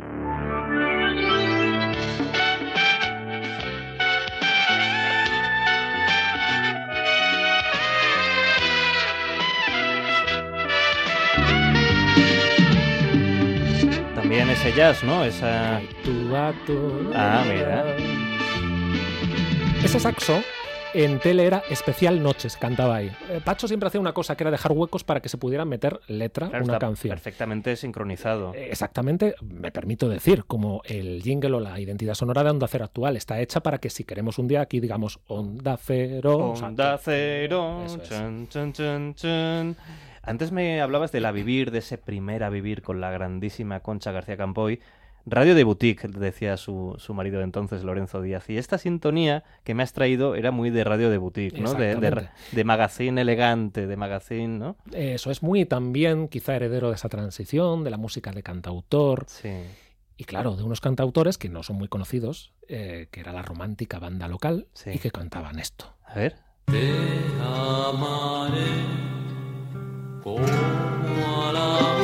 También ese jazz, ¿no? Esa... Ah, mira. Ese saxo en tele era Especial Noches, cantaba ahí. Pacho siempre hacía una cosa que era dejar huecos para que se pudiera meter letra claro, una está canción. Perfectamente sincronizado. Exactamente, me permito decir, como el jingle o la identidad sonora de Onda Cero actual está hecha para que si queremos un día aquí digamos Onda Cero. Onda Cero. Chun, chun, chun, chun. Antes me hablabas de la Vivir, de ese primer A Vivir con la grandísima Concha García Campoy. Radio de boutique, decía su marido de entonces, Lorenzo Díaz. Y esta sintonía que me has traído era muy de radio de boutique, ¿no? De magazine elegante, de magazine, ¿no? Eso es muy también quizá heredero de esa transición, de la música de cantautor. Sí. Y claro, de unos cantautores que no son muy conocidos, que era la romántica banda local, sí. Y que cantaban esto. A ver. Te amaré como a la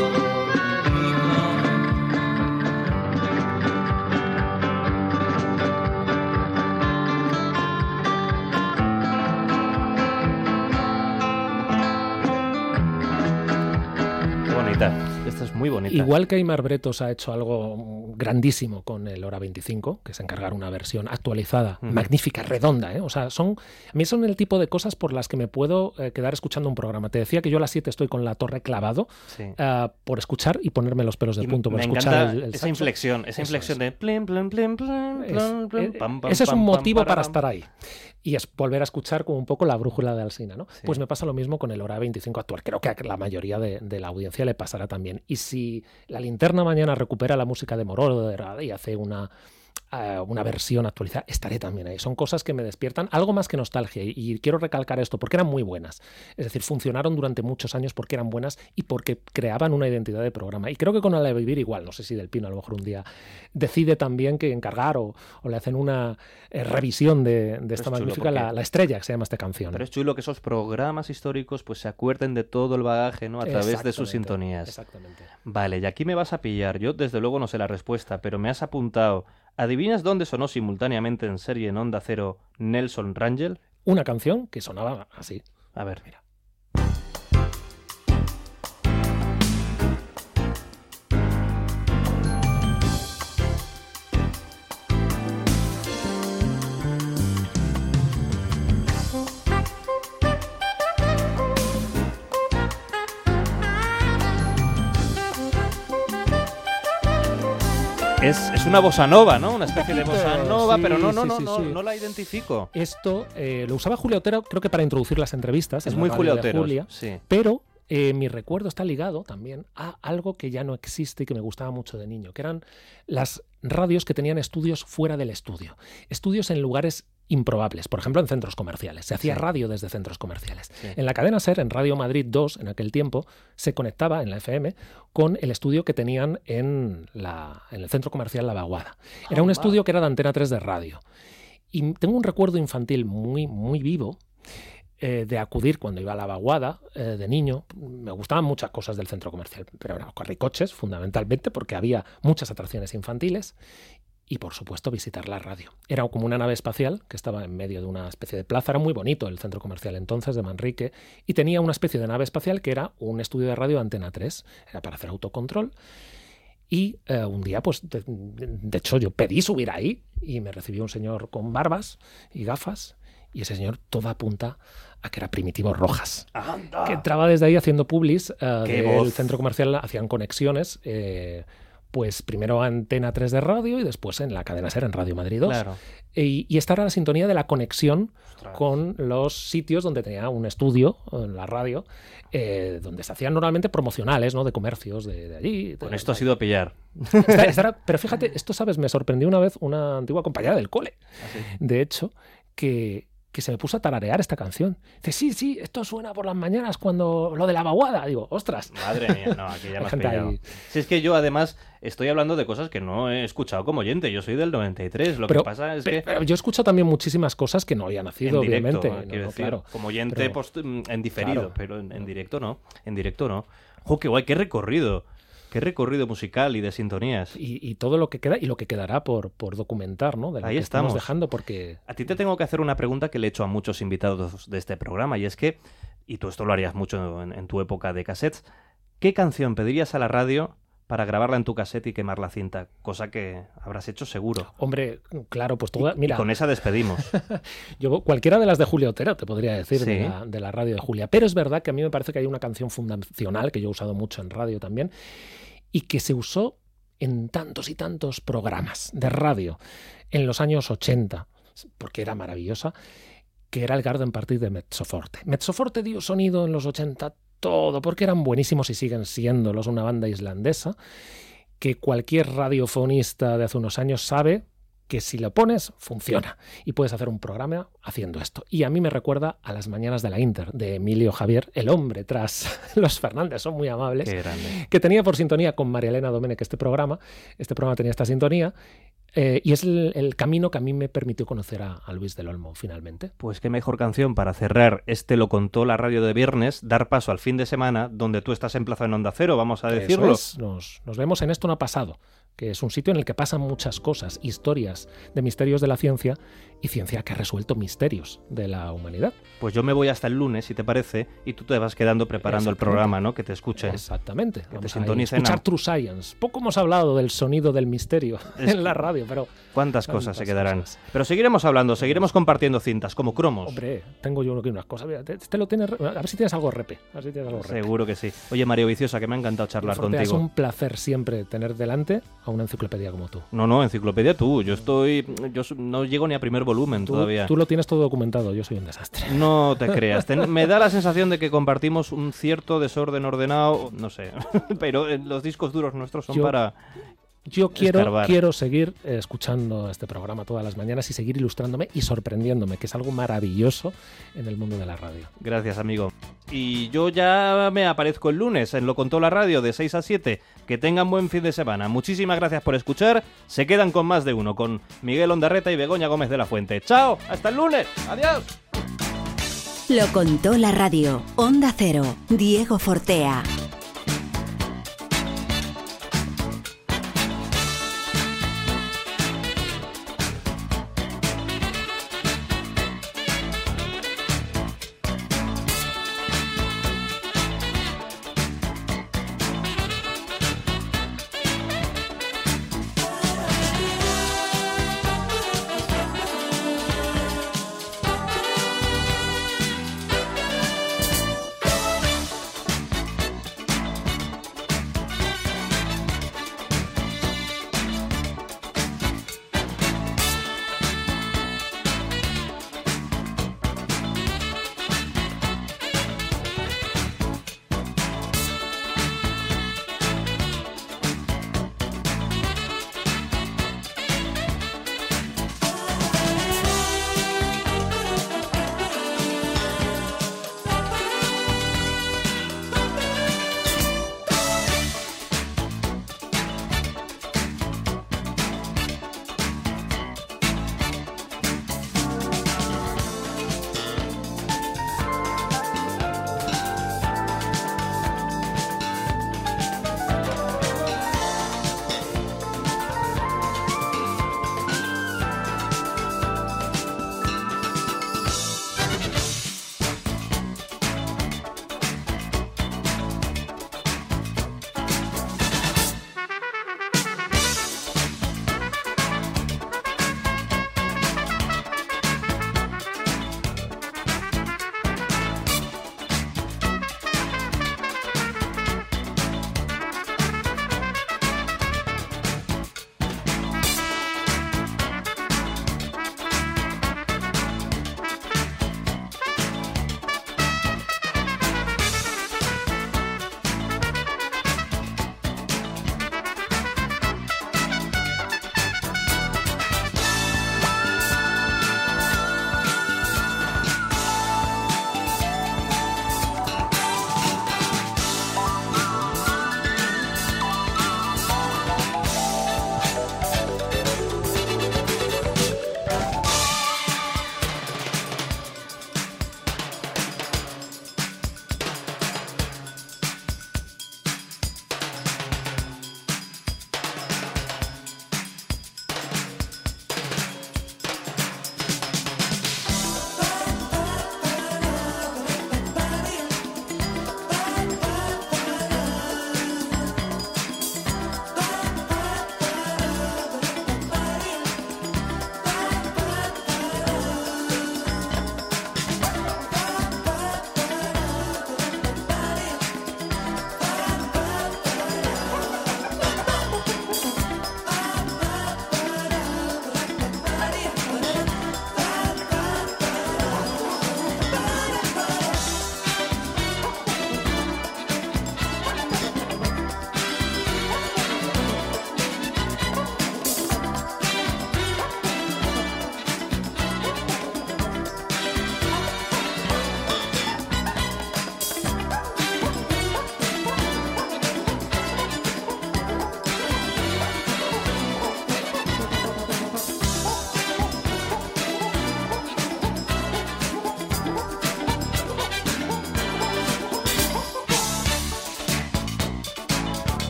Esta es muy bonita. Igual que Aimar Bretos ha hecho algo grandísimo con el Hora 25, que es encargar una versión actualizada, magnífica, redonda, ¿eh? O sea, a mí son el tipo de cosas por las que me puedo quedar escuchando un programa. Te decía que yo a las 7 estoy con la torre clavado, sí. Por escuchar y ponerme los pelos de punto. Por escuchar el esa inflexión de plin, plin, plin, plin, plin, plin, pam, pam, ese es un motivo para pam. estar ahí. Y es volver a escuchar como un poco la brújula de Alsina, ¿no? Sí. Pues me pasa lo mismo con el Hora 25 actual. Creo que a la mayoría de la audiencia le pasará también. Y si la Linterna mañana recupera la música de Moroder y hace una versión actualizada, estaré también ahí. Son cosas que me despiertan algo más que nostalgia y quiero recalcar esto porque eran muy buenas. Es decir, funcionaron durante muchos años porque eran buenas y porque creaban una identidad de programa. Y creo que con la de Vivir igual, no sé si Del Pino a lo mejor un día decide también que encargar o le hacen una revisión de esta magnífica, la estrella que se llama esta canción. Pero es chulo que esos programas históricos pues se acuerden de todo el bagaje, ¿no? A través de sus sintonías. Exactamente. Vale, y aquí me vas a pillar. Yo desde luego no sé la respuesta, pero me has apuntado. ¿Adivinas dónde sonó simultáneamente en serie en Onda Cero Nelson Rangel? Una canción que sonaba así. A ver, mira. Es una bossa nova, ¿no? Una especie de bossa nova, sí, pero no la identifico. Esto lo usaba Julio Otero, creo que para introducir las entrevistas. Es muy Julio Otero, sí. Pero mi recuerdo está ligado también a algo que ya no existe y que me gustaba mucho de niño, que eran las radios que tenían estudios fuera del estudio. Estudios en lugares improbables, por ejemplo en centros comerciales. Se hacía radio desde centros comerciales. Sí. En la cadena SER, en Radio Madrid 2, en aquel tiempo, se conectaba en la FM con el estudio que tenían en el centro comercial La Vaguada. Era un estudio que era de Antena 3 de radio. Y tengo un recuerdo infantil muy, muy vivo de acudir cuando iba a La Vaguada de niño. Me gustaban muchas cosas del centro comercial, pero eran corricoches fundamentalmente porque había muchas atracciones infantiles. Y, por supuesto, visitar la radio. Era como una nave espacial que estaba en medio de una especie de plaza. Era muy bonito el centro comercial entonces de Manrique. Y tenía una especie de nave espacial que era un estudio de radio de Antena 3. Era para hacer autocontrol. Y un día, pues, de hecho, yo pedí subir ahí y me recibió un señor con barbas y gafas. Y ese señor todo apunta a que era Primitivo Rojas. ¡Anda! Que entraba desde ahí haciendo publis del centro comercial. Hacían conexiones... pues primero a Antena 3 de radio y después en la cadena SER en Radio Madrid 2. Claro. Y esta era la sintonía de la conexión con los sitios donde tenía un estudio en la radio, donde se hacían normalmente promocionales, ¿no? De comercios de allí. Con esto ha sido a pillar. Pero fíjate, esto, ¿sabes? Me sorprendió una vez una antigua compañera del cole. ¿Ah, sí? De hecho, que que se me puso a tararear esta canción. Dice, sí, esto suena por las mañanas cuando lo de la vaguada. Digo, ostras. Madre mía, no, aquí ya me has pillado. Si es que yo además estoy hablando de cosas que no he escuchado como oyente. Yo soy del 93. Que pasa es que... Pero yo he escuchado también muchísimas cosas que no había nacido, en directo, obviamente. Quiero decir, claro. como oyente en diferido, claro. Pero en directo no. En directo no. ¡Jo, qué guay! ¡Qué recorrido! Qué recorrido musical y de sintonías. Y todo lo que queda y lo que quedará por documentar, ¿no? De lo Ahí que estamos dejando porque... A ti te tengo que hacer una pregunta que le he hecho a muchos invitados de este programa, y es que, y tú esto lo harías mucho en tu época de cassettes, ¿qué canción pedirías a la radio para grabarla en tu cassette y quemar la cinta? Cosa que habrás hecho seguro. Hombre, claro, pues toda... Mira, y con esa despedimos. Yo cualquiera de las de Julio Otero te podría decir, ¿sí? de la radio de Julia. Pero es verdad que a mí me parece que hay una canción fundacional que yo he usado mucho en radio también, y que se usó en tantos y tantos programas de radio en los años 80, porque era maravillosa, que era el Garden Party de Mezzoforte. Mezzoforte dio sonido en los 80 todo, porque eran buenísimos y siguen siéndolos, una banda islandesa, que cualquier radiofonista de hace unos años sabe que si lo pones, funciona. Y puedes hacer un programa haciendo esto. Y a mí me recuerda a Las mañanas de la Inter, de Emilio Javier, el hombre tras los Fernández, son muy amables. Qué grande. Que tenía por sintonía con María Elena Domènech este programa tenía esta sintonía, y es el camino que a mí me permitió conocer a Luis del Olmo, finalmente. Pues qué mejor canción para cerrar Lo contó la radio de viernes, dar paso al fin de semana, donde tú estás emplazado en Onda Cero, vamos a decirlo. Eso es. Nos vemos en Esto no ha pasado, que es un sitio en el que pasan muchas cosas, historias de misterios de la ciencia y ciencia que ha resuelto misterios de la humanidad. Pues yo me voy hasta el lunes, si te parece, y tú te vas quedando preparando el programa, ¿no? Que te escuchen. Exactamente. Que te sintonicen. Escuchar True Science. Poco hemos hablado del sonido del misterio en la radio, pero... ¿Cuántas cosas se quedarán? Pero seguiremos hablando, seguiremos compartiendo cintas, como cromos. Hombre, tengo yo unas cosas. Mira, lo tienes, a ver si tienes algo repe. Seguro que sí. Oye, Mario Viciosa, que me ha encantado charlar contigo. Es un placer siempre tener delante a una enciclopedia como tú. No, enciclopedia tú. Yo no llego ni a primer volumen todavía. Tú lo tienes todo documentado, yo soy un desastre. No te creas. Me da la sensación de que compartimos un cierto desorden ordenado, no sé, pero los discos duros nuestros son para... Yo quiero seguir escuchando este programa todas las mañanas y seguir ilustrándome y sorprendiéndome, que es algo maravilloso en el mundo de la radio. Gracias, amigo. Y yo ya me aparezco el lunes en Lo contó la radio de 6 a 7. Que tengan buen fin de semana. Muchísimas gracias por escuchar. Se quedan con Más de Uno, con Miguel Ondarreta y Begoña Gómez de la Fuente. ¡Chao! ¡Hasta el lunes! ¡Adiós! Lo contó la radio. Onda Cero. Diego Fortea.